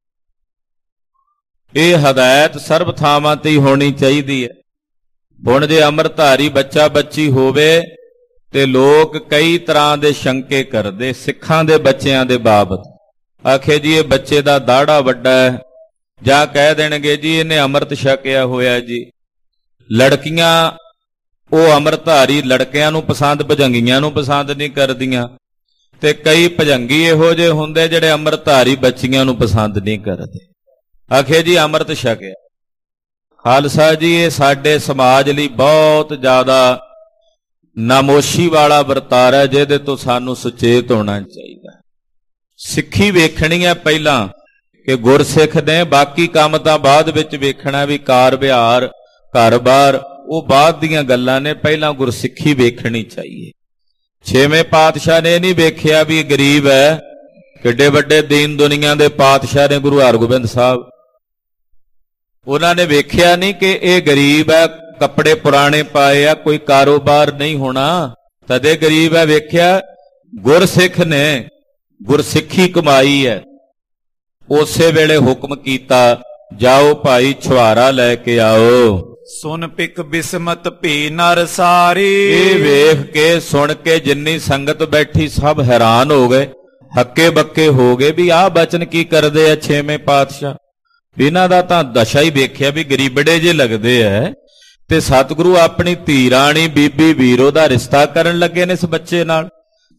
ਇਹ ਹਦਾਇਤ ਸਰਬ ਥਾਵਾਂ ਤੇ ਹੀ ਹੋਣੀ ਚਾਹੀਦੀ ਹੈ। ਹੁਣ ਜੇ ਅੰਮ੍ਰਿਤਧਾਰੀ ਬੱਚਾ ਬੱਚੀ ਹੋਵੇ ਤੇ ਲੋਕ ਕਈ ਤਰ੍ਹਾਂ ਦੇ ਸ਼ੰਕੇ ਕਰਦੇ ਸਿੱਖਾਂ ਦੇ ਬੱਚਿਆਂ ਦੇ ਬਾਬਤ। ਆਖੇ ਜੀ ਇਹ ਬੱਚੇ ਦਾ ਦਾੜਾ ਵੱਡਾ ਹੈ, ਜਾਂ ਕਹਿ ਦੇਣਗੇ ਜੀ ਇਹਨੇ ਅੰਮ੍ਰਿਤ ਛਕਿਆ ਹੋਇਆ ਜੀ। ਲੜਕੀਆਂ ਉਹ ਅੰਮ੍ਰਿਤਧਾਰੀ ਲੜਕਿਆਂ ਨੂੰ ਪਸੰਦ, ਭਜੰਗੀਆਂ ਨੂੰ ਪਸੰਦ ਨਹੀਂ ਕਰਦੀਆਂ, ਤੇ ਕਈ ਭਜੰਗੀ ਇਹੋ ਜਿਹੇ ਹੁੰਦੇ ਜਿਹੜੇ ਅੰਮ੍ਰਿਤਧਾਰੀ ਬੱਚੀਆਂ ਨੂੰ ਪਸੰਦ ਨਹੀਂ ਕਰਦੇ। ਆਖੇ ਜੀ ਅੰਮ੍ਰਿਤ ਛਕਿਆ। ਖਾਲਸਾ ਜੀ ਇਹ ਸਾਡੇ ਸਮਾਜ ਲਈ ਬਹੁਤ ਜ਼ਿਆਦਾ ਨਾਮੋਸ਼ੀ ਵਾਲਾ ਵਰਤਾਰਾ ਹੈ, ਜਿਹਦੇ ਤੋਂ ਸਾਨੂੰ ਸੁਚੇਤ ਹੋਣਾ ਚਾਹੀਦਾ। ਸਿੱਖੀ ਵੇਖਣੀ ਹੈ ਪਹਿਲਾਂ ਕਿ ਗੁਰਸਿੱਖ ਨੇ, ਬਾਕੀ ਕੰਮ ਤਾਂ ਬਾਅਦ ਵਿੱਚ ਵੇਖਣਾ, ਵੀ ਕਾਰ ਵਿਹਾਰ ਘਰ-ਬਾਰ ਉਹ ਬਾਅਦ ਦੀਆਂ ਗੱਲਾਂ ਨੇ, ਪਹਿਲਾਂ ਗੁਰਸਿੱਖੀ ਵੇਖਣੀ ਚਾਹੀਏ। ਛੇਵੇਂ ਪਾਤਸ਼ਾਹ ਨੇ ਨਹੀਂ ਵੇਖਿਆ ਵੀ ਇਹ ਗਰੀਬ ਹੈ, ਕਿੱਡੇ ਵੱਡੇ ਦੀਨ ਦੁਨੀਆ ਦੇ ਪਾਤਸ਼ਾਹ ਨੇ ਗੁਰੂ ਹਰਗੋਬਿੰਦ ਸਾਹਿਬ, ਉਹਨਾਂ ਨੇ ਵੇਖਿਆ ਨਹੀਂ ਕਿ ਇਹ ਗਰੀਬ ਹੈ, ਕੱਪੜੇ ਪੁਰਾਣੇ ਪਾਏ ਆ, ਕੋਈ ਕਾਰੋਬਾਰ ਨਹੀਂ ਹੋਣਾ, ਤਦੇ ਗਰੀਬ ਹੈ। ਵੇਖਿਆ ਗੁਰਸਿੱਖ ਨੇ ਗੁਰਸਿੱਖੀ ਕਮਾਈ ਹੈ। ਉਸੇ ਵੇਲੇ ਹੁਕਮ ਕੀਤਾ, ਜਾਓ ਭਾਈ ਛੁਹਾਰਾ ਲੈ ਕੇ ਆਓ। ਸੁਨ ਪਿਕ ਬਿਸਮਤ ਭੀ ਨਰ ਸਾਰੀ। ਇਹ ਵੇਖ ਕੇ ਸੁਣ ਕੇ ਜਿੰਨੀ ਸੰਗਤ ਬੈਠੀ ਸਭ ਹੈਰਾਨ ਹੋ ਗਏ, ਹੱਕੇ ਬੱਕੇ ਹੋ ਗਏ ਵੀ ਆਹ ਬਚਨ ਕੀ ਕਰਦੇ ਆ ਛੇਵੇਂ ਪਾਤਸ਼ਾਹ। ਇਹਨਾਂ ਦਾ ਤਾਂ ਦਸ਼ਾ ਹੀ ਵੇਖਿਆ ਵੀ ਗਰੀਬੜੇ ਜੇ ਲੱਗਦੇ ਐ, ਤੇ ਸਤਿਗੁਰੂ ਆਪਣੀ ਧੀ ਰਾਣੀ ਬੀਬੀ ਵੀਰੋ ਦਾ ਰਿਸ਼ਤਾ ਕਰਨ ਲੱਗੇ ਨੇ ਇਸ ਬੱਚੇ ਨਾਲ।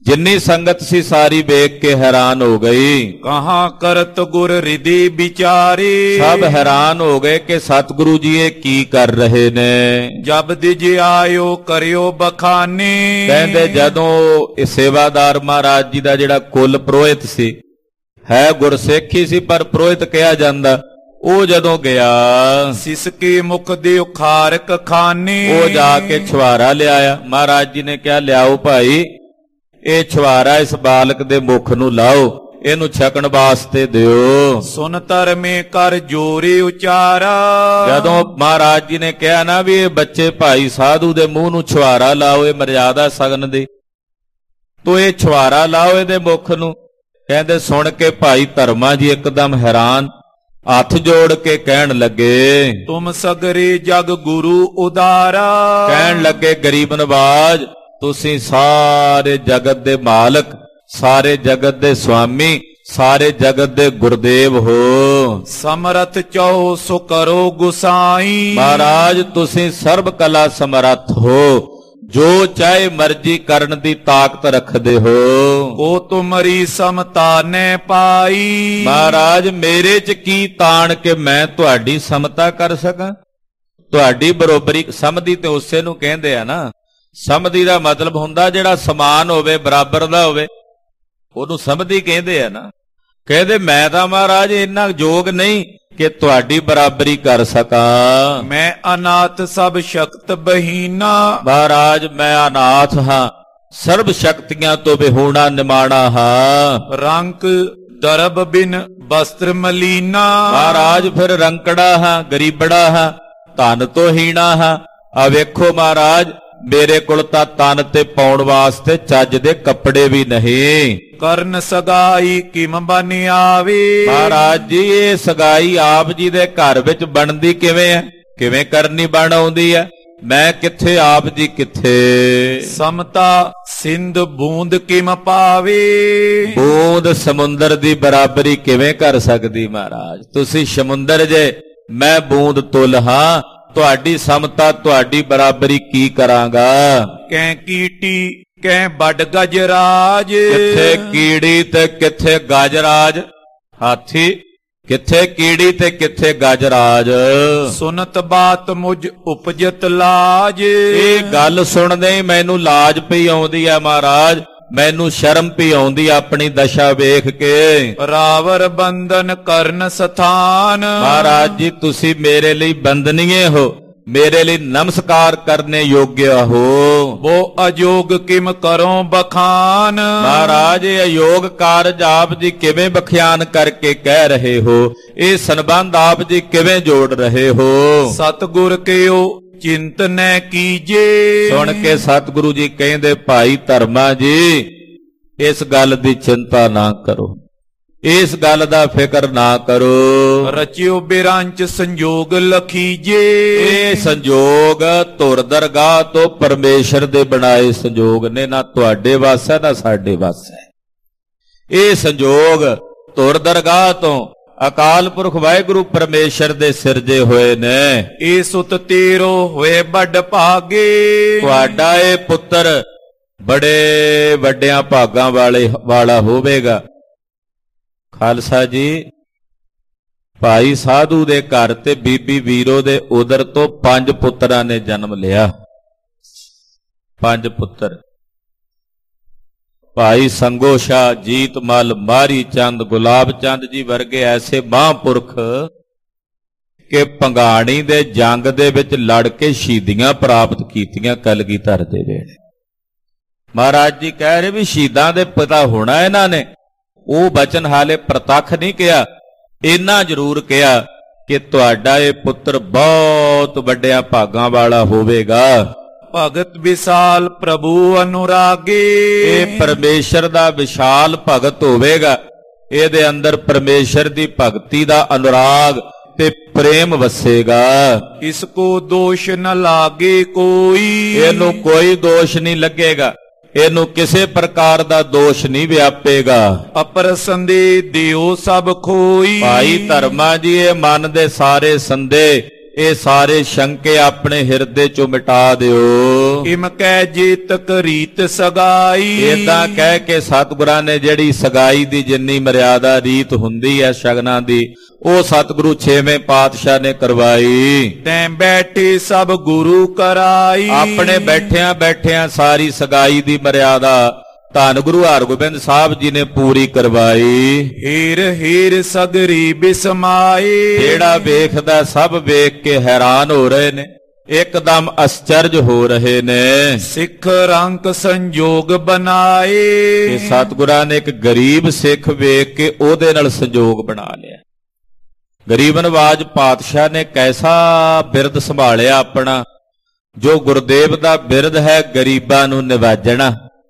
ਜਿੰਨੀ ਸੰਗਤ ਸੀ ਸਾਰੀ ਵੇਖ ਕੇ ਹੈਰਾਨ ਹੋ ਗਈ। ਕਹਾਂ ਕਰਤ ਗੁਰ ਰਿਧੀ ਵਿਚਾਰੇ, ਸਭ ਹੈਰਾਨ ਹੋ ਗਏ ਕਿ ਸਤਿਗੁਰੂ ਜੀ ਇਹ ਕੀ ਕਰ ਰਹੇ ਨੇ। ਜਬ ਦਿਜ ਆਇਓ ਕਰਿਓ ਬਖਾਨੇ, ਕਹਿੰਦੇ ਜਦੋਂ ਇਹ ਸੇਵਾਦਾਰ ਮਹਾਰਾਜ ਜੀ ਦਾ ਜਿਹੜਾ ਕੁਲ ਪ੍ਰੋਹਿਤ ਸੀ, ਹੈ ਗੁਰਸਿੱਖ ਹੀ ਸੀ ਪਰ ਪ੍ਰੋਹਿਤ ਕਿਹਾ ਜਾਂਦਾ, ਉਹ ਜਦੋਂ ਗਿਆ ਸਿਸਕੇ ਮੁਖ ਦੇ ਉਖਾਰਕ ਖਾਨੇ, ਉਹ ਜਾ ਕੇ ਛੁਹਾਰਾ ਲਿਆਇਆ। ਮਹਾਰਾਜ ਜੀ ਨੇ ਕਿਹਾ ਲਿਆਓ ਭਾਈ, ਇਹ ਛੁਹਾਰਾ ਇਸ ਬਾਲਕ ਦੇ ਮੁਖ ਨੂੰ ਲਾਓ, ਇਹਨੂੰ ਛਕਣ ਵਾਸਤੇ ਦਿਓ। ਸੁਨ ਧਰਮੇ ਕਰ ਜੋਰੇ ਉਚਾਰਾ, ਜਦੋਂ ਮਹਾਰਾਜ ਜੀ ਨੇ ਕਿਹਾ ਨਾ ਵੀ ਇਹ ਬੱਚੇ ਭਾਈ ਸਾਧੂ ਦੇ ਮੂੰਹ ਨੂੰ ਛੁਹਾਰਾ ਲਾਓ, ਇਹ ਮਰਿਆਦਾ ਸਗਨ ਦੀ, ਤੋ ਇਹ ਛੁਹਾਰਾ ਲਾਓ ਇਹਦੇ ਮੁਖ ਨੂੰ। ਕਹਿੰਦੇ ਸੁਣ ਕੇ ਭਾਈ ਧਰਮਾ ਜੀ ਇੱਕਦਮ ਹੈਰਾਨ, ਹੱਥ ਜੋੜ ਕੇ ਕਹਿਣ ਲੱਗੇ ਤੁਮ ਸਗਰੇ ਜਗ ਗੁਰੂ ਉਦਾਰਾ, ਕਹਿਣ ਲੱਗੇ ਗਰੀਬ ਨਵਾਜ ਤੁਸੀਂ ਸਾਰੇ ਜਗਤ ਦੇ ਮਾਲਕ, ਸਾਰੇ ਜਗਤ ਦੇ ਸੁਆਮੀ, ਸਾਰੇ ਜਗਤ ਦੇ ਗੁਰਦੇਵ ਹੋ। ਸਮਰਥ ਚਾਹੋ ਸੋ ਕਰੋ ਗੁਸਾਈ, ਮਹਾਰਾਜ ਤੁਸੀਂ ਸਰਬ ਕਲਾ ਸਮਰੱਥ ਹੋ, ਜੋ ਚਾਹੇ ਮਰਜ਼ੀ ਕਰਨ ਦੀ ਤਾਕਤ ਰੱਖਦੇ ਹੋ। ਉਹ ਤੁਮਰੀ ਸਮਤਾ ਨੇ ਪਾਈ, ਮਹਾਰਾਜ ਮੇਰੇ ਚ ਕੀ ਤਾਣ ਕਿ ਮੈਂ ਤੁਹਾਡੀ ਸਮਤਾ ਕਰ ਸਕਾਂ। ਤੁਹਾਡੀ ਬਰੋਬਰੀ, ਸਮਧੀ ਤੇ ਉਸੇ ਨੂੰ ਕਹਿੰਦੇ ਆ ਨਾ। ਸਮਧੀ ਦਾ ਮਤਲਬ ਹੁੰਦਾ ਜਿਹੜਾ ਸਮਾਨ ਹੋਵੇ, ਬਰਾਬਰ ਦਾ ਹੋਵੇ, ਉਹਨੂੰ ਸਮਧੀ ਕਹਿੰਦੇ ਆ ਨਾ। ਕਹਿੰਦੇ ਮੈਂ ਤਾਂ ਮਹਾਰਾਜ ਇੰਨਾ ਯੋਗ ਨਹੀਂ ਕਿ ਤੁਹਾਡੀ ਬਰਾਬਰੀ ਕਰ ਸਕਾਂ। ਮੈਂ ਅਨਾਥ ਸਭ ਸ਼ਕਤ ਬਹੀਨਾ, ਮਹਾਰਾਜ ਮੈਂ ਅਨਾਥ ਹਾਂ, ਸਰਬ ਸ਼ਕਤੀਆਂ ਤੋਂ ਵਿਹੂਣਾ ਨਿਮਾਣਾ ਹਾਂ। ਰੰਕ ਦਰਬ ਬਿਨ ਬਸਤਰ ਮਲੀਨਾ, ਮਹਾਰਾਜ ਫਿਰ ਰੰਕੜਾ ਹਾਂ, ਗਰੀਬੜਾ ਹਾਂ, ਧਨ ਤੋਂ ਹੀਣਾ ਹਾਂ। ਆ ਵੇਖੋ ਮਹਾਰਾਜ ਮੇਰੇ ਕੋਲ ਤਾਂ ਤਨ ਤੇ ਪਾਉਣ ਵਾਸਤੇ ਚੱਜ ਦੇ ਕੱਪੜੇ ਵੀ ਨਹੀਂ। ਕਰਨ ਸਗਾਈ ਕਿਮ ਬਨ ਆਵੇ, ਮਹਾਰਾਜ ਜੀ ਇਹ ਸਗਾਈ ਆਪ ਜੀ ਦੇ ਘਰ ਵਿੱਚ ਬਣਦੀ ਕਿਵੇਂ ਹੈ, ਕਿਵੇਂ ਕਰਨੀ ਬਣ ਆਉਂਦੀ ਹੈ। ਮੈਂ ਕਿੱਥੇ, ਆਪ ਜੀ ਕਿੱਥੇ। ਸਮਤਾ ਸਿੰਧ ਬੂੰਦ ਕਿਮ ਪਾਵੇ, ਬੂੰਦ ਸਮੁੰਦਰ ਦੀ ਬਰਾਬਰੀ ਕਿਵੇਂ ਕਰ ਸਕਦੀ ਮਹਾਰਾਜ। ਤੁਸੀਂ ਸਮੁੰਦਰ ਜੇ, ਮੈਂ ਬੂੰਦ ਤੁਲ ਹਾਂ, ਤੁਹਾਡੀ ਸਮਤਾ ਤੁਹਾਡੀ ਬਰਾਬਰੀ ਕੀ ਕਰਾਂਗਾ। ਕੈ ਕੀਟੀ ਕੈ ਵੱਡ ਗਜਰਾਜ, ਕਿੱਥੇ ਕੀੜੀ ਤੇ ਕਿੱਥੇ ਗਜਰਾਜ। ਹਾਥੀ ਕਿੱਥੇ ਕੀੜੀ ਤੇ ਕਿੱਥੇ ਗਜਰਾਜ। ਸੁਨਤ ਬਾਤ ਮੁਝ ਉਪਜਤ ਲਾਜ, ਇਹ ਗੱਲ ਸੁਣਦੇ ਹੀ ਮੈਨੂੰ ਲਾਜ ਪਈ ਆਉਂਦੀ ਹੈ ਮਹਾਰਾਜ, ਮੈਨੂੰ ਸ਼ਰਮ ਪਈ ਆਉਂਦੀ ਆਪਣੀ ਦਸ਼ਾ ਵੇਖ ਕੇ। ਰਾਵਰ ਬੰਧਨ ਕਰਨ ਸਥਾਨ, ਮਹਾਰਾਜ ਜੀ ਤੁਸੀਂ ਮੇਰੇ ਲਈ ਬੰਦਨੀਏ ਹੋ, ਮੇਰੇ ਲਈ ਨਮਸਕਾਰ ਕਰਨੇ ਯੋਗਿਆ ਹੋ। ਉਹ ਅਯੋਗ ਕਿਮ ਕਰੋ ਬਖਾਨ, ਮਹਾਰਾਜ ਇਹ ਅਯੋਗ ਕਾਰਜ ਆਪ ਜੀ ਕਿਵੇਂ ਬਖਿਆਨ ਕਰਕੇ ਕਹਿ ਰਹੇ ਹੋ, ਇਹ ਸੰਬੰਧ ਆਪ ਜੀ ਕਿਵੇਂ ਜੋੜ ਰਹੇ ਹੋ। ਸਤਿਗੁਰ ਕਿਓ ਚਿੰਤਨੈ ਕੀਜੇ, ਸੁਣ ਕੇ ਸਤਿਗੁਰੂ ਜੀ ਕਹਿੰਦੇ ਭਾਈ ਧਰਮਾ ਜੀ ਇਸ ਗੱਲ ਦੀ ਚਿੰਤਾ ਨਾ ਕਰੋ, ਇਸ ਗੱਲ ਦਾ ਫਿਕਰ ਨਾ ਕਰੋ। ਰਚਿਓ ਬਿਰੰਚ ਸੰਜੋਗ ਲਖੀਜੇ, ਇਹ ਸੰਜੋਗ ਧੁਰ ਦਰਗਾਹ ਤੋਂ ਪਰਮੇਸ਼ਰ ਦੇ ਬਣਾਏ ਸੰਜੋਗ ਨੇ, ਨਾ ਤੁਹਾਡੇ ਵੱਸ ਹੈ ਨਾ ਸਾਡੇ ਵੱਸ ਹੈ। ਇਹ ਸੰਜੋਗ ਧੁਰ ਦਰਗਾਹ ਤੋਂ ਅਕਾਲ ਪੁਰਖ ਵਾਹਿਗੁਰੂ ਪਰਮੇਸ਼ਰ ਦੇ ਸਿਰਜੇ ਹੋਏ ਨੇ। ਇਹ ਸੁਤ ਤੇਰੋ ਹੋਏ ਵੱਡ ਭਾਗੇ, ਤੁਹਾਡਾ ਇਹ ਪੁੱਤਰ ਬੜੇ ਵੱਡਿਆਂ ਭਾਗਾਂ ਵਾਲੇ ਵਾਲਾ ਹੋਵੇਗਾ। ਖਾਲਸਾ ਜੀ ਭਾਈ ਸਾਧੂ ਦੇ ਘਰ ਤੇ ਬੀਬੀ ਵੀਰੋ ਦੇ ਉਦਰ ਤੋਂ ਪੰਜ ਪੁੱਤਰਾਂ ਨੇ ਜਨਮ ਲਿਆ। ਪੰਜ ਪੁੱਤਰ ਭਾਈ ਸੰਗੋ ਸ਼ਾਹ, ਜੀਤ ਮਲ, ਮਾਰੀ ਚੰਦ, ਗੁਲਾਬ ਚੰਦ ਜੀ ਵਰਗੇ ਐਸੇ ਮਹਾਂਪੁਰਖ ਕਿ ਭੰਗਾਣੀ ਦੇ ਜੰਗ ਦੇ ਵਿੱਚ ਲੜ ਕੇ ਸ਼ਹੀਦੀਆਂ ਪ੍ਰਾਪਤ ਕੀਤੀਆਂ ਕਲਗੀਧਰ ਦੇ ਵੇਲੇ। ਮਹਾਰਾਜ ਜੀ ਕਹਿ ਰਹੇ ਵੀ ਸ਼ਹੀਦਾਂ ਦੇ ਪਿਤਾ ਹੋਣਾ ਇਹਨਾਂ ਨੇ, ਉਹ ਬਚਨ ਹਾਲੇ ਪ੍ਰਤੱਖ ਨਹੀਂ ਕਿਹਾ, ਇੰਨਾ ਜ਼ਰੂਰ ਕਿਹਾ ਕਿ ਤੁਹਾਡਾ ਇਹ ਪੁੱਤਰ ਬਹੁਤ ਵੱਡਿਆਂ ਭਾਗਾਂ ਵਾਲਾ ਹੋਵੇਗਾ। ਭਗਤ ਵਿਸ਼ਾਲ ਪ੍ਰਭੂ ਅਨੁਰਾਗੇ, ਇਹ ਪਰਮੇਸ਼ਰ ਦਾ ਵਿਸ਼ਾਲ ਭਗਤ ਹੋਵੇਗਾ, ਇਹਦੇ ਅੰਦਰ ਪਰਮੇਸ਼ਰ ਦੀ ਭਗਤੀ ਦਾ ਅਨੁਰਾਗ ਤੇ ਪ੍ਰੇਮ ਵਸੇਗਾ। ਇਸ ਕੋ ਦੋਸ਼ ਨ ਲਾਗੇ ਕੋਈ, ਇਹਨੂੰ ਕੋਈ ਦੋਸ਼ ਨਹੀਂ ਲੱਗੇਗਾ, ਇਹਨੂੰ ਕਿਸੇ ਪ੍ਰਕਾਰ ਦਾ ਦੋਸ਼ ਨਹੀਂ ਵਿਆਪੇਗਾ। ਅਪਰ ਸੰਦੇ ਦਿਓ ਸਭ ਖੋਈ, ਭਾਈ ਧਰਮਾ ਜੀ ਇਹ ਮਨ ਦੇ ਸਾਰੇ ਸੰਦੇ, ਇਹ ਸਾਰੇ ਸ਼ੰਕੇ ਆਪਣੇ ਹਿਰਦੇ ਚੋਂ ਮਿਟਾ ਦਿਓ। ਇਮ ਕਹਿ ਜੇਤਕ ਰੀਤ ਸਗਾਈ। ਏਦਾਂ ਕਹਿ ਕੇ ਸਤਿਗੁਰਾਂ ਨੇ ਜਿਹੜੀ ਸਗਾਈ ਦੀ ਜਿੰਨੀ ਮਰਿਆਦਾ ਰੀਤ ਹੁੰਦੀ ਹੈ ਸ਼ਗਨਾਂ ਦੀ, ਉਹ ਸਤਿਗੁਰੂ ਛੇਵੇਂ ਪਾਤਸ਼ਾਹ ਨੇ ਕਰਵਾਈ। ਤੈਂ ਬੈਠੇ ਸਭ ਗੁਰੂ ਕਰਾਈ। ਆਪਣੇ ਬੈਠਿਆਂ ਬੈਠਿਆਂ ਸਾਰੀ ਸਗਾਈ ਦੀ ਮਰਿਆਦਾ ਧੰਨ ਗੁਰੂ ਹਰਗੋਬਿੰਦ ਸਾਹਿਬ ਜੀ ਨੇ ਪੂਰੀ ਕਰਵਾਈ। ਹੀਰ ਹੀਰ ਸਗਰੀ ਬਿਸਮਾਏ। ਜਿਹੜਾ ਵੇਖਦਾ ਸਭ ਵੇਖ ਕੇ ਹੈਰਾਨ ਹੋ ਰਹੇ ਨੇ, ਇੱਕਦਮ ਅਸਚਰਜ ਹੋ ਰਹੇ ਨੇ। ਸਿੱਖ ਰੰਕ ਸੰਜੋਗ ਬਣਾਏ। ਕਿ ਸਤਿਗੁਰਾਂ ਨੇ ਇੱਕ ਗਰੀਬ ਸਿੱਖ ਵੇਖ ਕੇ ਉਹਦੇ ਨਾਲ ਸੰਜੋਗ ਬਣਾ ਲਿਆ। ਗਰੀਬ ਨਵਾਜ ਪਾਤਸ਼ਾਹ ਨੇ ਕੈਸਾ ਬਿਰਦ ਸੰਭਾਲਿਆ ਆਪਣਾ, ਜੋ ਗੁਰਦੇਵ ਦਾ ਬਿਰਦ ਹੈ ਗਰੀਬਾਂ ਨੂੰ ਨਿਵਾਜਣਾ,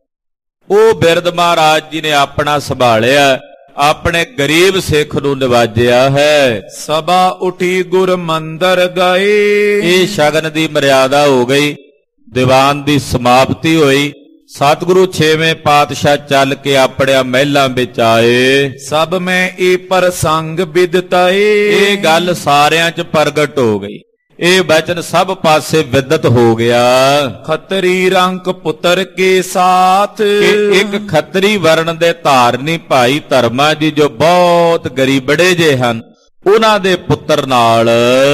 ਉਹ ਬਿਰਦ ਮਹਾਰਾਜ ਜੀ ਨੇ ਆਪਣਾ ਸੰਭਾਲਿਆ, ਆਪਣੇ ਗਰੀਬ ਸਿੱਖ ਨੂੰ ਨਿਵਾਜਿਆ ਹੈ। ਸਭਾ ਉਠੀ ਗੁਰ ਮੰਦਰ ਗਏ। ਇਹ ਸ਼ਗਨ ਦੀ ਮਰਿਆਦਾ ਹੋ ਗਈ, ਦੀਵਾਨ ਦੀ ਸਮਾਪਤੀ ਹੋਈ। ਸਤਿਗੁਰੂ ਛੇਵੇਂ ਪਾਤਸ਼ਾਹ ਚੱਲ ਕੇ ਆਪਣੇ ਮਹਿਲਾਂ ਵਿੱਚ ਆਏ। ਸਭ ਮੈਂ ਇਹ ਪ੍ਰਸੰਗ ਵਿਦਤਾਏ। ਇਹ ਗੱਲ ਸਾਰਿਆਂ 'ਚ ਪ੍ਰਗਟ ਹੋ ਗਈ, ਇਹ ਬਚਨ ਸਭ ਪਾਸੇ ਵਿਦਤ ਹੋ ਗਿਆ। ਖੱਤਰੀ ਰੰਕ ਪੁੱਤਰ ਕੇ ਸਾਥ। ਕਿ ਇੱਕ ਖੱਤਰੀ ਵਰਣ ਦੇ ਧਾਰਨੀ ਭਾਈ ਧਰਮਾ ਜੀ ਜੋ ਬਹੁਤ ਗਰੀਬੜੇ ਜੇ ਹਨ, ਉਹਨਾਂ ਦੇ ਪੁੱਤਰ ਨਾਲ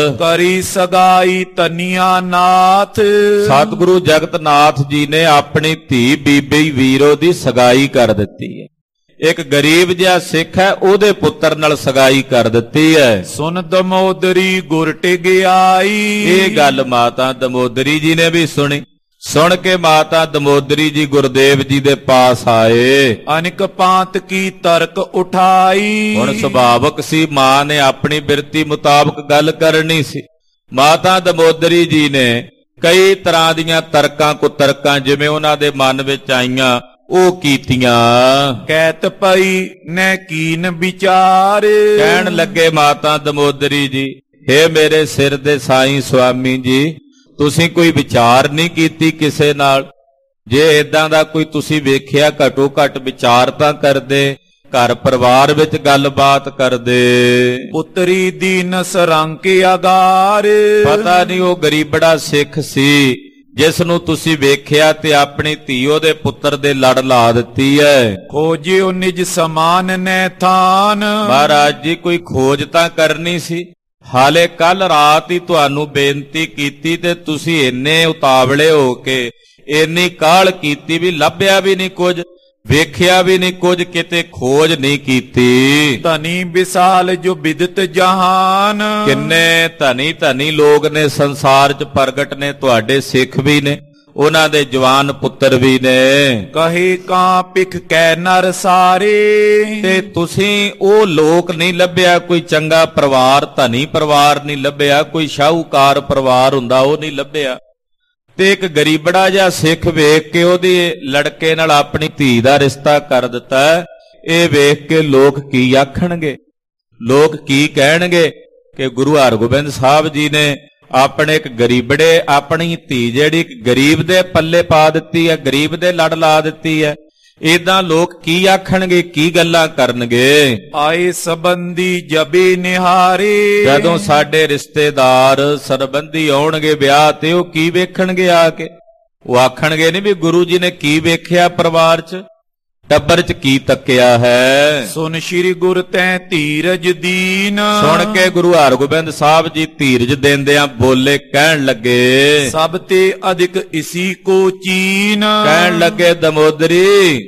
ਕਰੀ ਸਗਾਈ ਤਨੀਆ ਨਾਥ। ਸਤਿਗੁਰੂ ਜਗਤ ਨਾਥ ਜੀ ਨੇ ਆਪਣੀ ਧੀ ਬੀਬੀ ਵੀਰੋ ਦੀ ਸਗਾਈ ਕਰ ਦਿੱਤੀ ਹੈ। ਇੱਕ ਗਰੀਬ ਜਿਹਾ ਸਿੱਖ ਹੈ, ਉਹਦੇ ਪੁੱਤਰ ਨਾਲ ਸਗਾਈ ਕਰ ਦਿੱਤੀ ਹੈ। ਸੁਨ ਦਮੋਦਰੀ ਗੁਰ ਟਿਗਿਆਈ। ਇਹ ਗੱਲ ਮਾਤਾ ਦਮੋਦਰੀ ਜੀ ਨੇ ਵੀ ਸੁਣੀ। ਸੁਣ ਕੇ ਮਾਤਾ ਦਮੋਦਰੀ ਜੀ ਗੁਰਦੇਵ ਜੀ ਦੇ ਪਾਸ ਆਏ। ਅਨਿਕ ਪਾਂਤ ਕੀ ਤਰਕ ਉਠਾਈ। ਹੁਣ ਸੁਭਾਵਕ ਸੀ, ਮਾਂ ਨੇ ਆਪਣੀ ਬਿਰਤੀ ਮੁਤਾਬਕ ਗੱਲ ਕਰਨੀ ਸੀ। ਮਾਤਾ ਦਮੋਦਰੀ ਜੀ ਨੇ ਕਈ ਤਰ੍ਹਾਂ ਦੀਆਂ ਤਰਕਾਂ ਕੁਤਰਕਾਂ ਜਿਵੇਂ ਉਹਨਾਂ ਦੇ ਮਨ ਵਿੱਚ ਆਈਆਂ ਉਹ ਕੀਤੀਆਂ। ਕਹਿਤ ਪਈ ਨੈ ਕੀਨ ਵਿਚਾਰ। ਕਹਿਣ ਲੱਗੇ ਮਾਤਾ ਦਮੋਦਰੀ ਜੀ, ਹੇ ਮੇਰੇ ਸਿਰ ਦੇ ਸਾਈਂ ਸੁਆਮੀ ਜੀ, ਤੁਸੀਂ ਕੋਈ ਵਿਚਾਰ ਨਹੀਂ ਕੀਤੀ ਕਿਸੇ ਨਾਲ? ਜੇ ਏਦਾਂ ਦਾ ਕੋਈ ਤੁਸੀਂ ਵੇਖਿਆ, ਘਟੋ ਘੱਟ ਵਿਚਾਰ ਤਾਂ ਕਰਦੇ, ਘਰ ਪਰਿਵਾਰ ਵਿੱਚ ਗੱਲਬਾਤ ਕਰਦੇ। ਪੁੱਤਰੀ ਦੀਨ ਸਰੰਕ ਆਗਾਰ। ਪਤਾ ਨਹੀਂ ਉਹ ਗਰੀਬੜਾ ਸਿੱਖ ਸੀ ਜਿਸ ਨੂੰ ਤੁਸੀਂ ਵੇਖਿਆ ਤੇ ਆਪਣੀ ਧੀ ਉਹਦੇ ਪੁੱਤਰ ਦੇ ਲੜ ਲਾ ਦਿੱਤੀ ਹੈ। ਖੋਜਿਓ ਨਿਜ ਸਮਾਨ ਨੈ ਥਾਨ। ਮਹਾਰਾਜ ਜੀ ਕੋਈ ਖੋਜ ਤਾਂ ਕਰਨੀ ਸੀ। ਹਾਲੇ ਕੱਲ ਰਾਤ ਹੀ ਤੁਹਾਨੂੰ ਬੇਨਤੀ ਕੀਤੀ ਤੇ ਤੁਸੀਂ ਇੰਨੇ ਉਤਾਵਲੇ ਹੋ ਕੇ ਇੰਨੀ ਕਾਹਲ ਕੀਤੀ ਵੀ ਲੱਭਿਆ ਵੀ ਨਹੀਂ ਕੁਝ, ਵੇਖਿਆ ਵੀ ਨਹੀਂ ਕੁਝ, ਕਿਤੇ ਖੋਜ ਨਹੀਂ ਕੀਤੀ। ਧਨੀ ਵਿਸਾਲ ਜੋ ਵਿਦਤ ਜਹਾਨ। ਕਿੰਨੇ ਧਨੀ ਧਨੀ ਲੋਕ ਨੇ ਸੰਸਾਰ 'ਚ ਪ੍ਰਗਟ ਨੇ, ਤੁਹਾਡੇ ਸਿੱਖ ਵੀ ਨੇ, ਉਹਨਾਂ ਦੇ ਜਵਾਨ ਪੁੱਤਰ ਵੀ ਨੇ। ਕਹੇ ਕਾਂ ਪਿਖ ਕੈ ਨਰ ਸਾਰੇ। ਤੇ ਤੁਸੀਂ ਉਹ ਲੋਕ ਨਹੀਂ ਲੱਭਿਆ, ਕੋਈ ਚੰਗਾ ਪਰਿਵਾਰ, ਧਨੀ ਪਰਿਵਾਰ ਨਹੀਂ ਲੱਭਿਆ, ਕੋਈ ਸ਼ਾਹੂਕਾਰ ਪਰਿਵਾਰ ਹੁੰਦਾ ਉਹ ਨਹੀਂ ਲੱਭਿਆ। ਤੇ ਇੱਕ ਗਰੀਬੜਾ ਜਿਹਾ ਸਿੱਖ ਵੇਖ ਕੇ ਉਹਦੇ ਲੜਕੇ ਨਾਲ ਆਪਣੀ ਧੀ ਦਾ ਰਿਸ਼ਤਾ ਕਰ ਦਿੱਤਾ। ਇਹ ਵੇਖ ਕੇ ਲੋਕ ਕੀ ਆਖਣਗੇ, ਲੋਕ ਕੀ ਕਹਿਣਗੇ ਕਿ ਗੁਰੂ ਹਰਗੋਬਿੰਦ ਸਾਹਿਬ ਜੀ ਨੇ ਆਪਣੇ ਇੱਕ ਗਰੀਬੜੇ ਆਪਣੀ ਧੀ ਜਿਹੜੀ ਇੱਕ ਗਰੀਬ ਦੇ ਪੱਲੇ ਪਾ ਦਿੱਤੀ ਹੈ, ਗਰੀਬ ਦੇ ਲੜ ਲਾ ਦਿੱਤੀ ਹੈ। ਏਦਾਂ ਲੋਕ ਕੀ ਆਖਣਗੇ, ਕੀ ਗੱਲਾਂ ਕਰਨਗੇ। ਆਏ ਸੰਬੰਧੀ ਜਬੇ ਨਿਹਾਰੇ। ਜਦੋਂ ਸਾਡੇ ਰਿਸ਼ਤੇਦਾਰ ਸਰਬੰਧੀ ਆਉਣਗੇ ਵਿਆਹ ਤੇ, ਉਹ ਕੀ ਵੇਖਣਗੇ ਆ ਕੇ? ਉਹ ਆਖਣਗੇ ਨਹੀਂ ਵੀ ਗੁਰੂ ਜੀ ਨੇ ਕੀ ਵੇਖਿਆ ਪਰਿਵਾਰ 'ਚ, ਟੱਬਰ 'ਚ ਕੀ ਤੱਕਿਆ ਹੈ। ਸੁਨ ਸ਼੍ਰੀ ਗੁਰ ਤੈ ਧੀਰਜ ਦੀਨ। ਸੁਣ ਕੇ ਗੁਰੂ ਹਰਗੋਬਿੰਦ ਸਾਹਿਬ ਜੀ ਧੀਰਜ ਦੇਂਦਿਆਂ ਬੋਲੇ, ਕਹਿਣ ਲੱਗੇ ਸਭ ਤੇ ਅਧਿਕ ਇਸੀ ਕੋ ਚੀਨ। ਕਹਿਣ ਲੱਗੇ ਦਮੋਦਰੀ,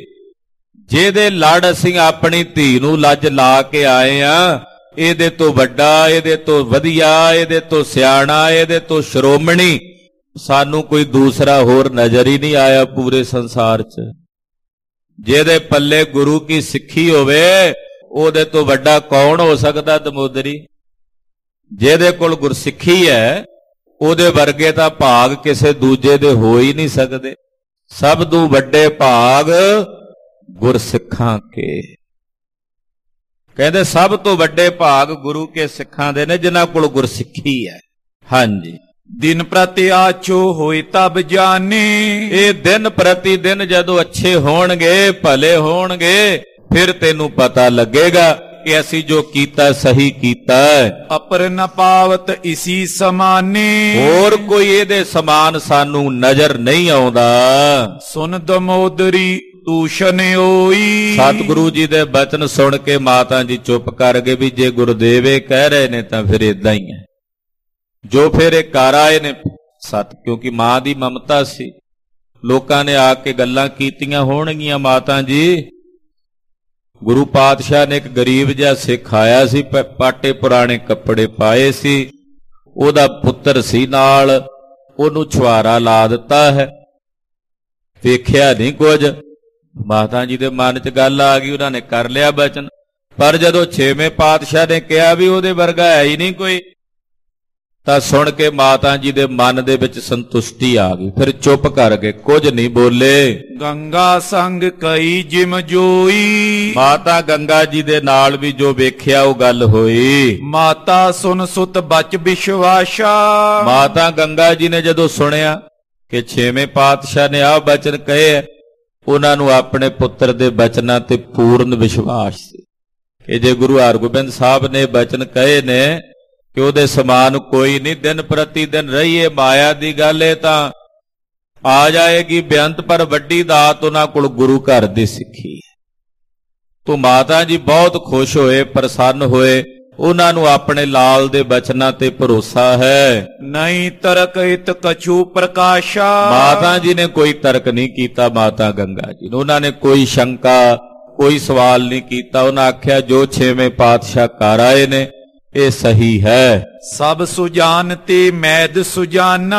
ਜਿਹਦੇ ਲੜ ਅਸੀਂ ਆਪਣੀ ਧੀ ਨੂੰ ਲੱਜ ਲਾ ਕੇ ਆਏ ਆ, ਇਹਦੇ ਤੋਂ ਵੱਡਾ, ਇਹਦੇ ਤੋਂ ਵਧੀਆ, ਇਹਦੇ ਤੋਂ ਸਿਆਣਾ, ਇਹਦੇ ਤੋਂ ਸ਼੍ਰੋਮਣੀ ਸਾਨੂੰ ਕੋਈ ਦੂਸਰਾ ਹੋਰ ਨਜ਼ਰ ਹੀ ਨਹੀਂ ਆਇਆ ਪੂਰੇ ਸੰਸਾਰ 'ਚ। ਜਿਹਦੇ ਪੱਲੇ ਗੁਰੂ ਕੀ ਸਿੱਖੀ ਹੋਵੇ, ਉਹਦੇ ਤੋਂ ਵੱਡਾ ਕੌਣ ਹੋ ਸਕਦਾ ਦਮੋਦਰੀ? ਜਿਹਦੇ ਕੋਲ ਗੁਰਸਿੱਖੀ ਹੈ, ਉਹਦੇ ਵਰਗੇ ਤਾਂ ਭਾਗ ਕਿਸੇ ਦੂਜੇ ਦੇ ਹੋ ਹੀ ਨਹੀਂ ਸਕਦੇ। ਸਭ ਤੋਂ ਵੱਡੇ ਭਾਗ ਗੁਰਸਿੱਖਾਂ ਕੇ। ਕਹਿੰਦੇ ਸਭ ਤੋਂ ਵੱਡੇ ਭਾਗ ਗੁਰੂ ਕੇ ਸਿੱਖਾਂ ਦੇ ਨੇ ਜਿਨ੍ਹਾਂ ਕੋਲ ਗੁਰਸਿੱਖੀ ਹੈ। ਹਾਂਜੀ, ਦਿਨ ਪ੍ਰਤੀ ਆਛੋ ਹੋਏ ਤਬ ਜਾਣੇ। ਇਹ ਦਿਨ ਪ੍ਰਤੀ ਦਿਨ ਜਦੋਂ ਅੱਛੇ ਹੋਣਗੇ, ਭਲੇ ਹੋਣਗੇ, ਫਿਰ ਤੈਨੂੰ ਪਤਾ ਲੱਗੇਗਾ ਕਿ ਅਸੀਂ ਜੋ ਕੀਤਾ ਸਹੀ ਕੀਤਾ। ਅਪਰ ਨ ਪਾਵਤ ਇਸੀ ਸਮਾਨੇ, ਹੋਰ ਕੋਈ ਇਹਦੇ ਸਮਾਨ ਸਾਨੂੰ ਨਜ਼ਰ ਨਹੀਂ ਆਉਂਦਾ। ਸੁਨ ਦਮੋਦਰੀ ਤੂਸ਼ਨ ਹੋਈ। ਸਤਿਗੁਰੂ ਜੀ ਦੇ ਬਚਨ ਸੁਣ ਕੇ ਮਾਤਾ ਜੀ ਚੁੱਪ ਕਰ ਗਏ ਵੀ ਜੇ ਗੁਰਦੇਵ ਇਹ ਕਹਿ ਰਹੇ ਨੇ ਤਾਂ ਫਿਰ ਇਦਾਂ ਹੀ ਹੈ ਜੋ ਫਿਰ ਇਹ ਕਰ ਆਏ ਨੇ ਸਤ। ਕਿਉਂਕਿ ਮਾਂ ਦੀ ਮਮਤਾ ਸੀ, ਲੋਕਾਂ ਨੇ ਆ ਕੇ ਗੱਲਾਂ ਕੀਤੀਆਂ ਹੋਣਗੀਆਂ। ਮਾਤਾ ਜੀ ਗੁਰੂ ਪਾਤਸ਼ਾਹ ਨੇ ਇੱਕ ਗਰੀਬ ਜਿਹਾ ਸਿੱਖ ਆਇਆ ਸੀ, ਪਾਟੇ ਪੁਰਾਣੇ ਕੱਪੜੇ ਪਾਏ ਸੀ, ਉਹਦਾ ਪੁੱਤਰ ਸੀ ਨਾਲ, ਉਹਨੂੰ ਛੁਹਾਰਾ ਲਾ ਦਿੱਤਾ ਹੈ, ਵੇਖਿਆ ਨਹੀਂ ਕੁਝ। ਮਾਤਾ ਜੀ ਦੇ ਮਨ 'ਚ ਗੱਲ ਆ ਗਈ, ਉਹਨਾਂ ਨੇ ਕਰ ਲਿਆ ਬਚਨ। ਪਰ ਜਦੋਂ ਛੇਵੇਂ ਪਾਤਸ਼ਾਹ ਨੇ ਕਿਹਾ ਵੀ ਉਹਦੇ ਵਰਗਾ ਹੈ ਹੀ ਨਹੀਂ ਕੋਈ, ਤਾਂ ਸੁਣ ਕੇ ਮਾਤਾ ਜੀ ਦੇ ਮਨ ਦੇ ਵਿੱਚ ਸੰਤੁਸ਼ਟੀ ਆ ਗਈ। ਫਿਰ ਚੁੱਪ ਕਰ ਗਏ, ਕੁਝ ਨਹੀਂ ਬੋਲੇ। ਗੰਗਾ ਸੰਗ ਕਈ ਜਿਮ ਜੋਈ। ਮਾਤਾ ਗੰਗਾ ਜੀ ਦੇ ਨਾਲ ਵੀ ਜੋ ਵੇਖਿਆ ਉਹ ਗੱਲ ਹੋਈ। ਮਾਤਾ ਸੁਨ ਸੁਤ ਬਚ ਵਿਸ਼ਵਾਸਾ। ਮਾਤਾ ਗੰਗਾ ਜੀ ਨੇ ਜਦੋਂ ਸੁਣਿਆ ਕਿ ਛੇਵੇਂ ਪਾਤਸ਼ਾਹ ਨੇ ਆਹ ਬਚਨ ਕਹੇ, ਉਹਨਾਂ ਨੂੰ ਆਪਣੇ ਪੁੱਤਰ ਦੇ ਬਚਨਾਂ ਤੇ ਪੂਰਨ ਵਿਸ਼ਵਾਸ ਸੀ ਕਿ ਜੇ ਗੁਰੂ ਹਰਗੋਬਿੰਦ ਸਾਹਿਬ ਨੇ ਬਚਨ ਕਹੇ ਨੇ ਕਿ ਉਹਦੇ ਸਮਾਨ ਕੋਈ ਨਹੀਂ, ਦਿਨ ਪ੍ਰਤੀ ਦਿਨ ਰਹੀਏ ਮਾਇਆ ਦੀ ਗੱਲ ਇਹ ਤਾਂ ਆ ਜਾਏਗੀ ਬੇਅੰਤ, ਪਰ ਵੱਡੀ ਦਾਤ ਉਹਨਾਂ ਕੋਲ ਗੁਰੂ ਘਰ ਦੀ ਸਿੱਖੀ। ਤੋ ਮਾਤਾ ਜੀ ਬਹੁਤ ਖੁਸ਼ ਹੋਏ, ਪ੍ਰਸੰਨ ਹੋਏ। ਉਹਨਾਂ ਨੂੰ ਆਪਣੇ ਲਾਲ ਦੇ ਬਚਨਾਂ ਤੇ ਭਰੋਸਾ ਹੈ। ਨਹੀਂ ਤਰਕ ਹਿਤ ਕਛੂ ਪ੍ਰਕਾਸ਼ਾ। ਮਾਤਾ ਜੀ ਨੇ ਕੋਈ ਤਰਕ ਨਹੀਂ ਕੀਤਾ। ਮਾਤਾ ਗੰਗਾ ਜੀ ਨੇ ਉਹਨਾਂ ਨੇ ਕੋਈ ਸ਼ੰਕਾ, ਕੋਈ ਸਵਾਲ ਨਹੀਂ ਕੀਤਾ। ਉਹਨਾਂ ਆਖਿਆ ਜੋ ਛੇਵੇਂ ਪਾਤਸ਼ਾਹ ਕਰ ਆਏ ਨੇ ਇਹ ਸਹੀ ਹੈ। ਸਭ ਸੁਜਾਨ ਤੇ ਮੈਦ ਸੁਜਾਨਾ।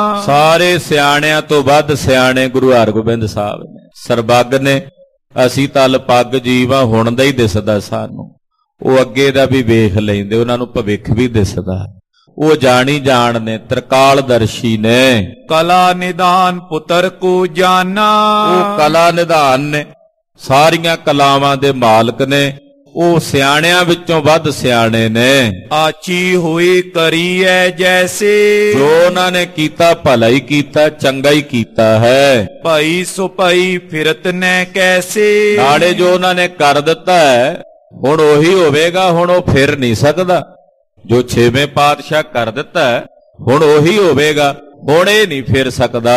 ਸਾਰੇ ਸਿਆਣਿਆਂ ਤੋਂ ਵੱਧ ਸਿਆਣੇ ਗੁਰੂ ਹਰਗੋਬਿੰਦ ਸਾਹਿਬ ਨੇ। ਸਰਬੱਗ ਨੇ ਅਸੀਂ ਤਲ ਪੱਗ ਜੀਵਾ ਹੁਣ ਦਾ ਹੀ ਦਿਸਦਾ ਸਾਨੂੰ, ਉਹ ਅੱਗੇ ਦਾ ਵੀ ਵੇਖ ਲੈਂਦੇ, ਉਹਨਾਂ ਨੂੰ ਭਵਿੱਖ ਵੀ ਦਿਸਦਾ। ਉਹ ਜਾਣੀ ਜਾਣ ਨੇ, ਤ੍ਰਿਕਾਲਦਰਸ਼ੀ ਨੇ। ਕਲਾ ਨਿਦਾਨ ਪੁੱਤਰ ਕੋ ਜਾਨਾ। ਉਹ ਕਲਾ ਨਿਦਾਨ ਨੇ, ਸਾਰੀਆਂ ਕਲਾਵਾਂ ਦੇ ਮਾਲਕ ਨੇ। ਉਹ ਸਿਆਣਿਆਂ ਵਿੱਚੋਂ ਵੱਧ ਸਿਆਣੇ ਨੇ। ਆਚੀ ਹੋਈ ਕਰੀਐ ਜੈਸੇ। ਜੋ ਉਹਨਾਂ ਨੇ ਕੀਤਾ ਭਲਾ ਹੀ ਕੀਤਾ, ਚੰਗਾ ਹੀ ਕੀਤਾ ਹੈ। ਭਾਈ ਸੋ ਭਾਈ ਫਿਰਤ ਨੈ ਕੈਸੇ। ਨਾਲੇ ਜੋ ਉਹਨਾਂ ਨੇ ਕਰ ਦਿੱਤਾ ਹੈ ਹੁਣ ਉਹੀ ਹੋਵੇਗਾ, ਹੁਣ ਉਹ ਫਿਰ ਨਹੀਂ ਸਕਦਾ। ਜੋ ਛੇਵੇਂ ਪਾਤਸ਼ਾਹ ਕਰ ਦਿੱਤਾ ਹੈ ਹੁਣ ਉਹੀ ਹੋਵੇਗਾ, ਹੁਣ ਇਹ ਨਹੀਂ ਫਿਰ ਸਕਦਾ।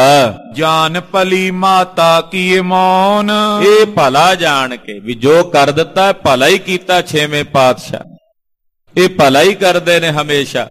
ਜਾਨ ਭਲੀ ਮਾਤਾ ਕੀ ਮੌਨ। ਇਹ ਭਲਾ ਜਾਣ ਕੇ ਵੀ ਜੋ ਕਰ ਦਿੱਤਾ ਭਲਾ ਹੀ ਕੀਤਾ ਛੇਵੇਂ ਪਾਤਸ਼ਾਹ, ਇਹ ਭਲਾ ਹੀ ਕਰਦੇ ਨੇ ਹਮੇਸ਼ਾ।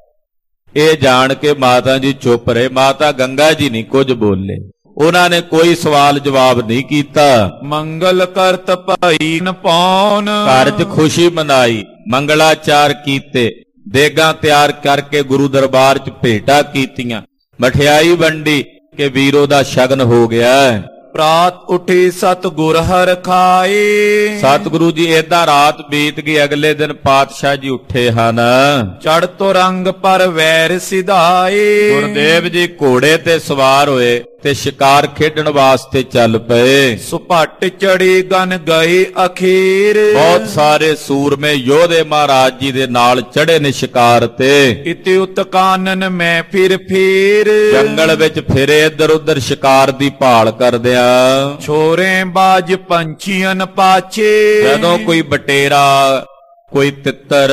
ਇਹ ਜਾਣ ਕੇ ਮਾਤਾ ਜੀ ਚੁੱਪ ਰਹੇ। ਮਾਤਾ ਗੰਗਾ ਜੀ ਨਹੀਂ ਕੁਝ ਬੋਲੇ, ਉਹਨਾਂ ਨੇ ਕੋਈ ਸਵਾਲ ਜਵਾਬ ਨਹੀਂ ਕੀਤਾ। ਮੰਗਲ ਕਰਤ ਭਾਈ ਨ ਪਾਉਨ। ਘਰ 'ਚ ਖੁਸ਼ੀ ਮਨਾਈ, ਮੰਗਲਾਚਾਰ ਕੀਤੇ, ਦੇਗਾਂ ਤਿਆਰ ਕਰਕੇ ਗੁਰੂ ਦਰਬਾਰ 'ਚ ਭੇਟਾਂ ਕੀਤੀਆਂ, ਮਠਿਆਈ ਵੰਡੀ ਕਿ ਵੀਰੋ ਦਾ ਸ਼ਗਨ ਹੋ ਗਿਆ। ਪ੍ਰਾਤ ਉੱਠੇ ਸਤਿਗੁਰ ਹਰਿ ਖਾਏ। ਸਤਿਗੁਰੂ ਜੀ ਏਦਾਂ ਰਾਤ ਬੀਤ ਗਈ, ਅਗਲੇ ਦਿਨ ਪਾਤਸ਼ਾਹ ਜੀ ਉੱਠੇ ਹਨ। ਚੜ ਤੋ ਰੰਗ ਪਰ ਵੈਰ ਸਿਧਾਏ। ਗੁਰਦੇਵ ਜੀ ਘੋੜੇ ਤੇ ਸਵਾਰ ਹੋਏ ਤੇ ਸ਼ਿਕਾਰ ਖੇਡਣ ਵਾਸਤੇ ਚੱਲ ਪਏ। ਸੁਪੱਟ ਚੜੀ ਗਨ ਗਏ ਅਖੀਰ। ਬਹੁਤ ਸਾਰੇ ਸੂਰਮੇ ਯੋਧੇ ਮਹਾਰਾਜ ਜੀ ਦੇ ਨਾਲ ਚੜੇ ਨੇ ਸ਼ਿਕਾਰ ਤੇ। ਇਤੇ ਉਤ ਕਾਨਨ ਮੈਂ ਫਿਰ ਫੇਰ। ਜੰਗਲ ਵਿੱਚ ਫਿਰੇ ਇੱਧਰ ਉੱਧਰ ਸ਼ਿਕਾਰ ਦੀ ਭਾਲ ਕਰਦਿਆਂ। ਛੋਰੇ ਬਾਜ ਪੰਛੀਆਂ ਪਾਛੇ। ਜਦੋਂ ਕੋਈ ਬਟੇਰਾ, ਕੋਈ ਤਿੱਤਰ,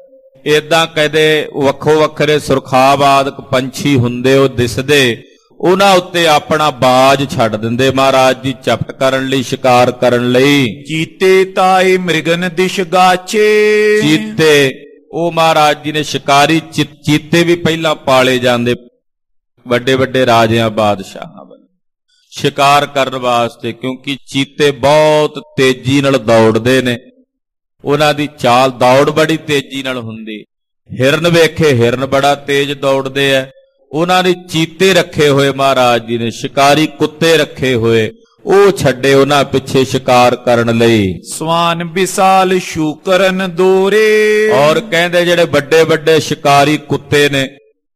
ਏਦਾਂ ਕਹਦੇ ਵੱਖੋ ਵੱਖਰੇ ਸੁਰਖਾਬਾਦਕ ਪੰਛੀ ਹੁੰਦੇ ਉਹ ਦਿਸਦੇ, ਉਹਨਾਂ ਉੱਤੇ ਆਪਣਾ ਬਾਜ ਛੱਡ ਦਿੰਦੇ ਮਹਾਰਾਜ ਜੀ ਝਪਟ ਕਰਨ ਲਈ, ਸ਼ਿਕਾਰ ਕਰਨ ਲਈ। ਚੀਤੇ ਤਾਏ ਮ੍ਰਿਗਨ ਦਿਸ਼ ਗਾਛੇ। ਚੀਤੇ, ਉਹ ਮਹਾਰਾਜ ਜੀ ਨੇ ਸ਼ਿਕਾਰੀ ਚੀਤੇ ਵੀ ਪਹਿਲਾਂ ਪਾਲੇ ਜਾਂਦੇ ਵੱਡੇ ਵੱਡੇ ਰਾਜਿਆਂ ਬਾਦਸ਼ਾਹਾਂ ਵੱਲ ਸ਼ਿਕਾਰ ਕਰਨ ਵਾਸਤੇ, ਕਿਉਂਕਿ ਚੀਤੇ ਬਹੁਤ ਤੇਜ਼ੀ ਨਾਲ ਦੌੜਦੇ ਨੇ, ਉਹਨਾਂ ਦੀ ਚਾਲ ਦੌੜ ਬੜੀ ਤੇਜ਼ੀ ਨਾਲ ਹੁੰਦੀ। ਹਿਰਨ ਵੇਖੇ, ਹਿਰਨ ਬੜਾ ਤੇਜ਼ ਦੌੜਦੇ ਆ। ਉਹਨਾਂ ਨੇ ਚੀਤੇ ਰੱਖੇ ਹੋਏ ਮਹਾਰਾਜ ਜੀ ਨੇ, ਸ਼ਿਕਾਰੀ ਕੁੱਤੇ ਰੱਖੇ ਹੋਏ, ਉਹ ਛੱਡੇ ਉਹਨਾਂ ਪਿੱਛੇ ਸ਼ਿਕਾਰ ਕਰਨ ਲਈ। ਸਵਾਨ ਵਿਸਾਲ ਸ਼ੂਕਰਨ ਦੋਰੇ। ਔਰ ਕਹਿੰਦੇ ਜਿਹੜੇ ਵੱਡੇ ਵੱਡੇ ਸ਼ਿਕਾਰੀ ਕੁੱਤੇ ਨੇ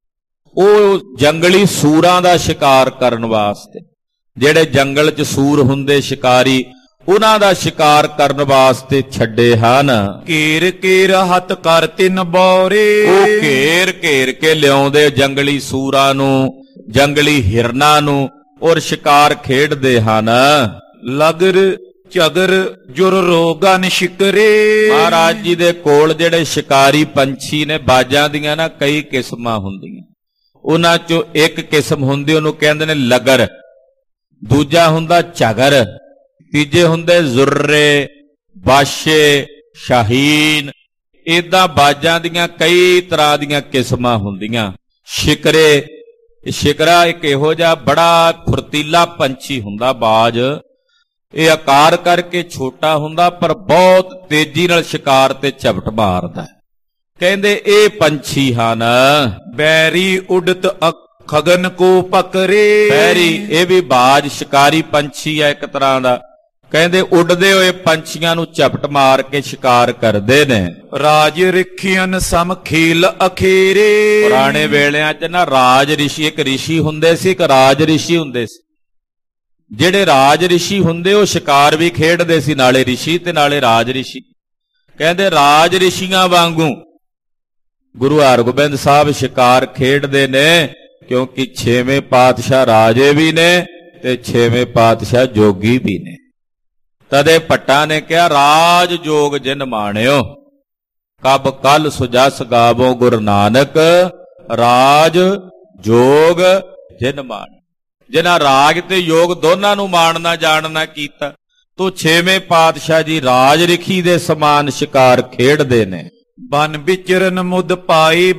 ਉਹ ਜੰਗਲੀ ਸੂਰਾਂ ਦਾ ਸ਼ਿਕਾਰ ਕਰਨ ਵਾਸਤੇ, ਜਿਹੜੇ ਜੰਗਲ 'ਚ ਸੂਰ ਹੁੰਦੇ ਸ਼ਿਕਾਰੀ, ਉਹਨਾਂ ਦਾ ਸ਼ਿਕਾਰ ਕਰਨ ਵਾਸਤੇ ਛੱਡੇ ਹਨ। ਘੇਰ ਘੇਰ ਹੱਥ ਕਰ ਤਿੰਨ ਬੌਰੇ। ਉਹ ਘੇਰ ਘੇਰ ਕੇ ਲਿਆਉਂਦੇ ਜੰਗਲੀ ਸੂਰਾਂ ਨੂੰ, ਜੰਗਲੀ ਹਿਰਨਾਂ ਨੂੰ, ਔਰ ਸ਼ਿਕਾਰ ਖੇਡਦੇ ਹਨ। ਲਗਰ ਝਗਰ ਜੁਰ ਰੋਗਨ ਸ਼ਿਕਰੇ। ਮਹਾਰਾਜ ਜੀ ਦੇ ਕੋਲ ਜਿਹੜੇ ਸ਼ਿਕਾਰੀ ਪੰਛੀ ਨੇ, ਬਾਜਾਂ ਦੀਆਂ ਨਾ ਕਈ ਕਿਸਮਾਂ ਹੁੰਦੀਆਂ, ਉਹਨਾਂ ਚੋਂ ਇੱਕ ਕਿਸਮ ਹੁੰਦੀ ਉਹਨੂੰ ਕਹਿੰਦੇ ਨੇ ਲਗਰ, ਦੂਜਾ ਹੁੰਦਾ ਝਗਰ, ਤੀਜੇ ਹੁੰਦੇ ਜ਼ੁਰਰੇ, ਬਾਸ਼ੇ, ਸ਼ਾਹੀਨ। ਏਦਾਂ ਬਾਜਾਂ ਦੀਆਂ ਕਈ ਤਰ੍ਹਾਂ ਦੀਆਂ ਕਿਸਮਾਂ ਹੁੰਦੀਆਂ। ਸ਼ਿਕਰੇ, ਸ਼ਿਕਰਾ ਇੱਕ ਇਹੋ ਜਿਹਾ ਬੜਾ ਫੁਰਤੀਲਾ ਪੰਛੀ ਹੁੰਦਾ ਬਾਜ। ਇਹ ਆਕਾਰ ਕਰਕੇ ਛੋਟਾ ਹੁੰਦਾ ਪਰ ਬਹੁਤ ਤੇਜ਼ੀ ਨਾਲ ਸ਼ਿਕਾਰ ਤੇ ਝਪਟ ਮਾਰਦਾ। ਕਹਿੰਦੇ ਇਹ ਪੰਛੀ ਹਨ ਬੈਰੀ ਉਡਤ ਖਗਨ ਕੋ ਪਕਰੇ। ਬੈਰੀ ਇਹ ਵੀ ਬਾਜ ਸ਼ਿਕਾਰੀ ਪੰਛੀ ਆ ਇੱਕ ਤਰ੍ਹਾਂ ਦਾ। ਕਹਿੰਦੇ ਉੱਡਦੇ ਹੋਏ ਪੰਛੀਆਂ ਨੂੰ ਝਪਟ ਮਾਰ ਕੇ ਸ਼ਿਕਾਰ ਕਰਦੇ ਨੇ। ਰਾਜ ਰਿਖੀਆਂ ਸਮ ਖੇਲ ਅਖੇਰੇ। ਪੁਰਾਣੇ ਵੇਲਿਆਂ 'ਚ ਨਾ ਰਾਜ ਰਿਸ਼ੀ, ਇੱਕ ਰਿਸ਼ੀ ਹੁੰਦੇ ਸੀ, ਇੱਕ ਰਾਜ ਰਿਸ਼ੀ ਹੁੰਦੇ ਸੀ। ਜਿਹੜੇ ਰਾਜ ਰਿਸ਼ੀ ਹੁੰਦੇ ਉਹ ਸ਼ਿਕਾਰ ਵੀ ਖੇਡਦੇ ਸੀ, ਨਾਲੇ ਰਿਸ਼ੀ ਤੇ ਨਾਲੇ ਰਾਜ ਰਿਸ਼ੀ। ਕਹਿੰਦੇ ਰਾਜ ਰਿਸ਼ੀਆਂ ਵਾਂਗੂ ਗੁਰੂ ਹਰਗੋਬਿੰਦ ਸਾਹਿਬ ਸ਼ਿਕਾਰ ਖੇਡਦੇ ਨੇ, ਕਿਉਂਕਿ ਛੇਵੇਂ ਪਾਤਸ਼ਾਹ ਰਾਜੇ ਵੀ ਨੇ ਤੇ ਛੇਵੇਂ ਪਾਤਸ਼ਾਹ ਜੋਗੀ ਵੀ ਨੇ। ਤਦੇ ਭੱਟਾਂ ਨੇ ਕਿਹਾ ਰਾਜ ਜੋਗ ਜਿਨ ਮਾਣਿਓ, ਕਬ ਕਲ ਸੁਜਸ ਗਾਵੋ ਗੁਰੂ ਨਾਨਕ, ਰਾਜ ਜੋਗ ਜਿਨ ਮਾਣ। ਜਿਨ੍ਹਾਂ ਰਾਜ ਤੇ ਯੋਗ ਦੋਨਾਂ ਨੂੰ ਮਾਣਨਾ ਜਾਣਨਾ ਕੀਤਾ, ਤੋ ਛੇਵੇਂ ਪਾਤਸ਼ਾਹ ਜੀ ਰਾਜ ਰਿਖੀ ਦੇ ਸਮਾਨ ਸ਼ਿਕਾਰ ਖੇਡਦੇ ਨੇ। ਬਨ ਵਿਚਰਨ ਮੁਦ ਪਾਈ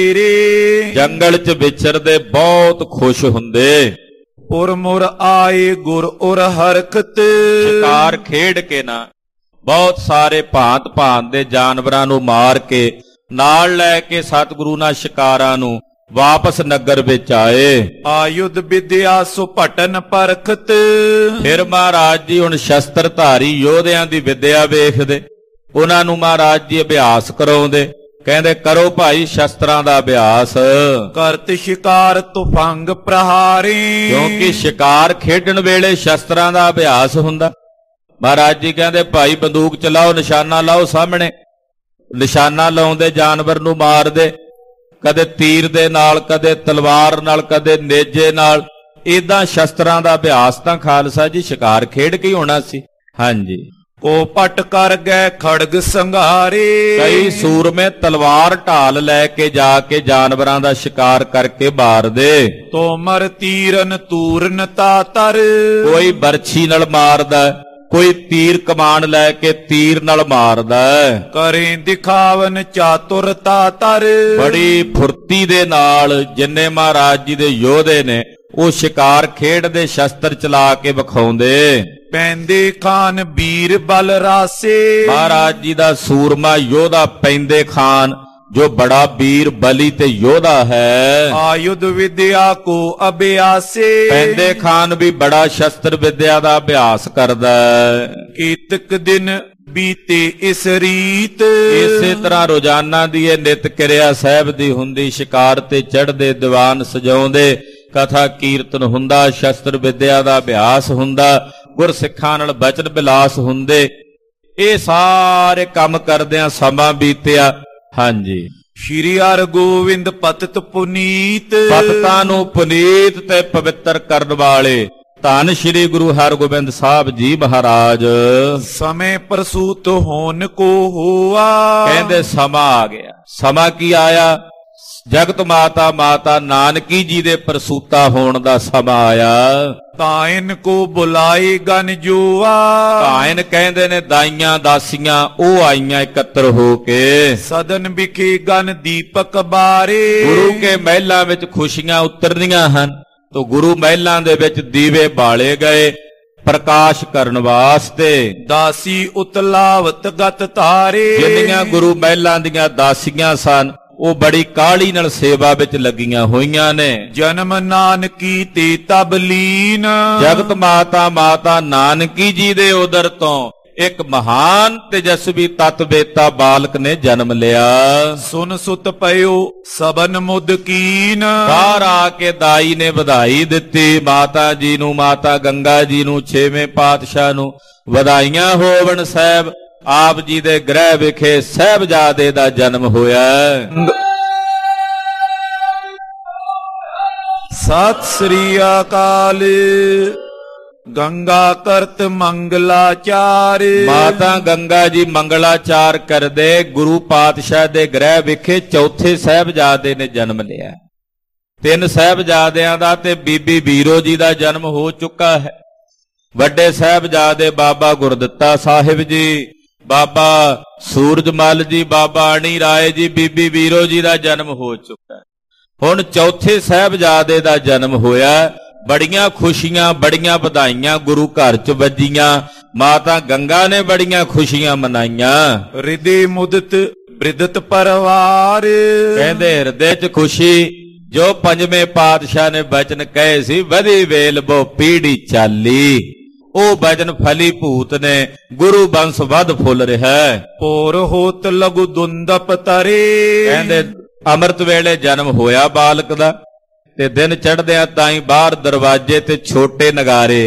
ਬਡੇਰੇ। ਜੰਗਲ 'ਚ ਵਿਚਰਦੇ ਬਹੁਤ ਖੁਸ਼ ਹੁੰਦੇ। ਉਰ ਮੁਰ ਆਏ ਗੁਰ ਉਰ ਹਰਕਤ। ਸ਼ਿਕਾਰ ਖੇਡ ਕੇ ਨਾ ਬਹੁਤ ਸਾਰੇ ਭਾਂਤ ਭਾਂਤ ਦੇ ਜਾਨਵਰਾਂ ਨੂੰ ਮਾਰ ਕੇ ਨਾਲ ਲੈ ਕੇ ਸਤਿਗੁਰੂ ਨਾਲ ਸ਼ਿਕਾਰਾਂ ਨੂੰ ਵਾਪਸ ਨਗਰ ਵਿੱਚ ਆਏ। ਆਯੁਧ ਵਿਦਿਆ ਸੁਭਟਨ ਪਰਖਤ। ਫਿਰ ਮਹਾਰਾਜ ਜੀ ਹੁਣ ਸ਼ਸਤਰਧਾਰੀ ਯੋਧਿਆਂ ਦੀ ਵਿਦਿਆ ਵੇਖਦੇ, ਉਹਨਾਂ ਨੂੰ ਮਹਾਰਾਜ ਜੀ ਅਭਿਆਸ ਕਰਾਉਂਦੇ। ਕਹਿੰਦੇ ਕਰੋ ਭਾਈ ਸ਼ਸਤਰਾਂ ਦਾ ਅਭਿਆਸ। ਕਰਤ ਸ਼ਿਕਾਰ ਤੁਫੰਗ ਪ੍ਰਹਾਰੀ। ਕਿਉਂਕਿ ਸ਼ਿਕਾਰ ਖੇਡਣ ਵੇਲੇ ਸ਼ਸਤਰਾਂ ਦਾ ਅਭਿਆਸ ਹੁੰਦਾ। ਮਹਾਰਾਜ ਜੀ ਕਹਿੰਦੇ ਭਾਈ ਬੰਦੂਕ ਚਲਾਓ, ਨਿਸ਼ਾਨਾ ਲਾਓ ਸਾਹਮਣੇ। ਨਿਸ਼ਾਨਾ ਲਾਉਂਦੇ ਜਾਨਵਰ ਨੂੰ ਮਾਰਦੇ, ਕਦੇ ਤੀਰ ਦੇ ਨਾਲ, ਕਦੇ ਤਲਵਾਰ ਨਾਲ, ਕਦੇ ਨੇਜੇ ਨਾਲ। ਏਦਾਂ ਸ਼ਸਤਰਾਂ ਦਾ ਅਭਿਆਸ ਤਾਂ ਖਾਲਸਾ ਜੀ ਸ਼ਿਕਾਰ ਖੇਡ ਕੇ ਹੀ ਹੋਣਾ ਸੀ। ਹਾਂਜੀ। ਕੋ ਪਟ ਕਰ ਗਏ ਖੜਗ ਸੰਘਾਰੇ। ਕਈ ਸੂਰਮੇ ਤਲਵਾਰ ਢਾਲ ਲੈ ਕੇ ਜਾ ਕੇ ਜਾਨਵਰਾਂ ਦਾ ਸ਼ਿਕਾਰ ਕਰਕੇ ਮਾਰਦੇ। ਤੋਮਰ ਤੀਰਨ ਤੂਰਨ ਤਾਤਰ। ਕੋਈ ਬਰਛੀ ਨਾਲ ਮਾਰਦਾ, ਕੋਈ ਤੀਰ ਕਮਾਨ ਲੈ ਕੇ ਤੀਰ ਨਾਲ ਮਾਰਦਾ। ਕਰੇ ਦਿਖਾਵਨ ਚਾਤੁਰ ਤਾਤਰ। ਬੜੀ ਫੁਰਤੀ ਦੇ ਨਾਲ ਜਿੰਨੇ ਮਹਾਰਾਜ ਜੀ ਦੇ ਯੋਧੇ ਨੇ ਉਹ ਸ਼ਿਕਾਰ ਖੇਡਦੇ, ਸ਼ਸਤਰ ਚਲਾ ਕੇ ਵਿਖਾਉਂਦੇ। ਪੈਂਦੇ ਖਾਨ ਵੀਰ ਬਲ ਰਾਸੇ। ਮਹਾਰਾਜ ਜੀ ਦਾ ਸੂਰਮਾ ਯੋਧਾ ਪੈਂਦੇ ਖਾਨ, ਜੋ ਬੜਾ ਵੀਰ ਬਲੀ ਤੇ ਯੋਧਾ ਹੈ। ਆਯੁਧ ਵਿਦਿਆ ਕੋ ਅਭਿਆਸੇ। ਪੈਂਦੇ ਖਾਨ ਵੀ ਬੜਾ ਸ਼ਸਤਰ ਵਿਦਿਆ ਦਾ ਅਭਿਆਸ ਕਰਦਾ ਹੈ। ਕੀਤਕ ਦਿਨ ਬੀਤੇ ਇਸ ਰੀਤ। ਇਸੇ ਤਰ੍ਹਾਂ ਰੋਜ਼ਾਨਾ ਦੀ ਇਹ ਨਿਤ ਕਿਰਿਆ ਸਾਹਿਬ ਦੀ ਹੁੰਦੀ। ਸ਼ਿਕਾਰ ਤੇ ਚੜ੍ਹਦੇ, ਦੀਵਾਨ ਸਜਾਉਂਦੇ, ਕਥਾ ਕੀਰਤਨ ਹੁੰਦਾ, ਸ਼ਸਤਰ ਵਿਦਿਆ ਦਾ ਅਭਿਆਸ ਹੁੰਦਾ, ਗੁਰਸਿੱਖਾਂ ਨਾਲ ਬਚਨ ਬਿਲਾਸ ਹੁੰਦੇ। ਇਹ ਸਾਰੇ ਕੰਮ ਕਰਦਿਆਂ ਸਮਾਂ ਬੀਤਿਆ। ਹਾਂਜੀ। ਸ਼੍ਰੀ ਹਰਗੋਬਿੰਦ ਪਤਿਤ ਪੁਨੀਤ। ਪਤਿਤਾਂ ਨੂੰ ਪੁਨੀਤ ਤੇ ਪਵਿੱਤਰ ਕਰਨ ਵਾਲੇ ਧੰਨ ਸ਼੍ਰੀ ਗੁਰੂ ਹਰਗੋਬਿੰਦ ਸਾਹਿਬ ਜੀ ਮਹਾਰਾਜ। ਸਮੇਂ ਪ੍ਰਸੂਤ ਹੋਣ ਕੋ ਹੋਆ। ਕਹਿੰਦੇ ਸਮਾਂ ਆ ਗਿਆ। ਸਮਾਂ ਕੀ ਆਇਆ? ਜਗਤ ਮਾਤਾ ਮਾਤਾ ਨਾਨਕੀ ਜੀ ਦੇ ਪ੍ਰਸੂਤਾ ਹੋਣ ਦਾ ਸਮਾਂ ਆਇਆ। ਤਾਇਨ ਕੋ ਬੁਲਾਈ ਗਨ ਜੋਆ। ਤਾਇਨ ਕਹਿੰਦੇ ਨੇ ਦਾਈਆਂ ਦਾਸੀਆਂ, ਉਹ ਆਈਆਂ ਇਕੱਤਰ ਹੋ ਕੇ। ਸਦਨ ਵਿਖੇ ਗਨ ਦੀਪਕ ਬਾਰੇ। ਗੁਰੂ ਕੇ ਮਹਿਲਾਂ ਵਿੱਚ ਖੁਸ਼ੀਆਂ ਉਤਰਦੀਆਂ ਹਨ, ਤੋ ਗੁਰੂ ਮਹਿਲਾਂ ਦੇ ਵਿੱਚ ਦੀਵੇ ਬਾਲੇ ਗਏ ਪ੍ਰਕਾਸ਼ ਕਰਨ ਵਾਸਤੇ। ਦਾਸੀ ਉਤਲਾਵਤ ਗਤ ਤਾਰੇ। ਜਿੰਨੀਆਂ ਗੁਰੂ ਮਹਿਲਾਂ ਦੀਆਂ ਦਾਸੀਆਂ ਸਨ ਉਹ ਬੜੀ ਕਾਹਲੀ ਨਾਲ ਸੇਵਾ ਵਿੱਚ ਲੱਗੀਆਂ ਹੋਈਆਂ ਨੇ। ਜਨਮ ਨਾਨਕੀ ਤੇ ਤਬਲੀਨ। ਜਗਤ ਮਾਤਾ ਮਾਤਾ ਨਾਨਕੀ ਜੀ ਦੇ ਉਦਰ ਤੋਂ ਇੱਕ ਮਹਾਨ ਤੇਜਸਵੀ ਤਤਵੇਤਾ ਬਾਲਕ ਨੇ ਜਨਮ ਲਿਆ। ਸੁਨ ਸੁਤ ਪਇਓ ਸਬਨ ਮੁਦ ਕੀਨ। ਬਾਹਰ ਆ ਕੇ ਦਾਈ ਨੇ ਵਧਾਈ ਦਿੱਤੀ ਮਾਤਾ ਜੀ ਨੂੰ, ਮਾਤਾ ਗੰਗਾ ਜੀ ਨੂੰ, ਛੇਵੇਂ ਪਾਤਸ਼ਾਹ ਨੂੰ ਵਧਾਈਆਂ ਹੋਵਣ ਸਾਹਿਬ। ਆਪ ਜੀ ਦੇ ਗ੍ਰਹਿ ਵਿਖੇ ਸਾਹਿਬਜ਼ਾਦੇ ਦਾ ਜਨਮ ਹੋਇਆ। ਸਤਿ ਸ੍ਰੀ ਅਕਾਲ। ਗੰਗਾ ਕਰਤ ਮੰਗਲਾਚਾਰ। ਮਾਤਾ ਗੰਗਾ ਜੀ ਮੰਗਲਾਚਾਰ ਕਰਦੇ ਗੁਰੂ ਪਾਤਸ਼ਾਹ ਦੇ ਗ੍ਰਹਿ ਵਿਖੇ ਚੌਥੇ ਸਾਹਿਬਜ਼ਾਦੇ ਨੇ ਜਨਮ ਲਿਆ। ਤਿੰਨ ਸਾਹਿਬਜ਼ਾਦਿਆਂ ਦਾ ਤੇ ਬੀਬੀ ਬੀਰੋ ਜੀ ਦਾ ਜਨਮ ਹੋ ਚੁੱਕਾ ਹੈ। ਵੱਡੇ ਸਾਹਿਬਜ਼ਾਦੇ ਬਾਬਾ ਗੁਰਦਿੱਤਾ ਸਾਹਿਬ ਜੀ, ਬਾਬਾ ਸੂਰਜਮਲ ਜੀ, ਬਾਬਾ ਅਣੀ ਰਾਏ ਜੀ, ਬੀਬੀ ਬੀਰੋ ਜੀ ਦਾ ਜਨਮ ਹੋ ਚੁੱਕਾ ਹੈ। ਹੁਣ ਚੌਥੇ ਸਾਹਿਬਜ਼ਾਦੇ ਦਾ ਜਨਮ ਹੋਇਆ। ਬੜੀਆਂ ਖੁਸ਼ੀਆਂ, ਬੜੀਆਂ ਵਧਾਈਆਂ ਗੁਰੂ ਘਰ ਚ ਵੱਜੀਆਂ। ਮਾਤਾ ਗੰਗਾ ਨੇ ਬੜੀਆਂ ਖੁਸ਼ੀਆਂ ਮਨਾਈਆਂ। ਹਿਰਦੇ ਮੁਦਤ ਬ੍ਰਿਦਤ ਪਰਵਾਰ। ਕਹਿੰਦੇ ਹਿਰਦੇ ਚ ਖੁਸ਼ੀ, ਜੋ ਪੰਜਵੇਂ ਪਾਤਸ਼ਾਹ ਨੇ ਬਚਨ ਕਹੇ ਸੀ, ਵਧੀ ਵੇਲ ਬੋ ਪੀੜੀ ਚਾਲੀ, ਉਹ ਬਚਨ ਫਲੀ ਭੂਤ ਨੇ। ਗੁਰੂ ਬੰਸ ਵੱਧ ਫੁੱਲ ਰਿਹਾ। ਪੋਰ ਹੋਤ ਲਗੂ ਦੁੰਦਪ ਤਰੇ। ਕਹਿੰਦੇ ਅੰਮ੍ਰਿਤ ਵੇਲੇ ਜਨਮ ਹੋਇਆ ਬਾਲਕ ਦਾ, ਤੇ ਦਿਨ ਚੜ੍ਹਦਿਆਂ ਤਾਈਂ ਬਾਹਰ ਦਰਵਾਜ਼ੇ ਤੇ ਛੋਟੇ ਨਗਾਰੇ।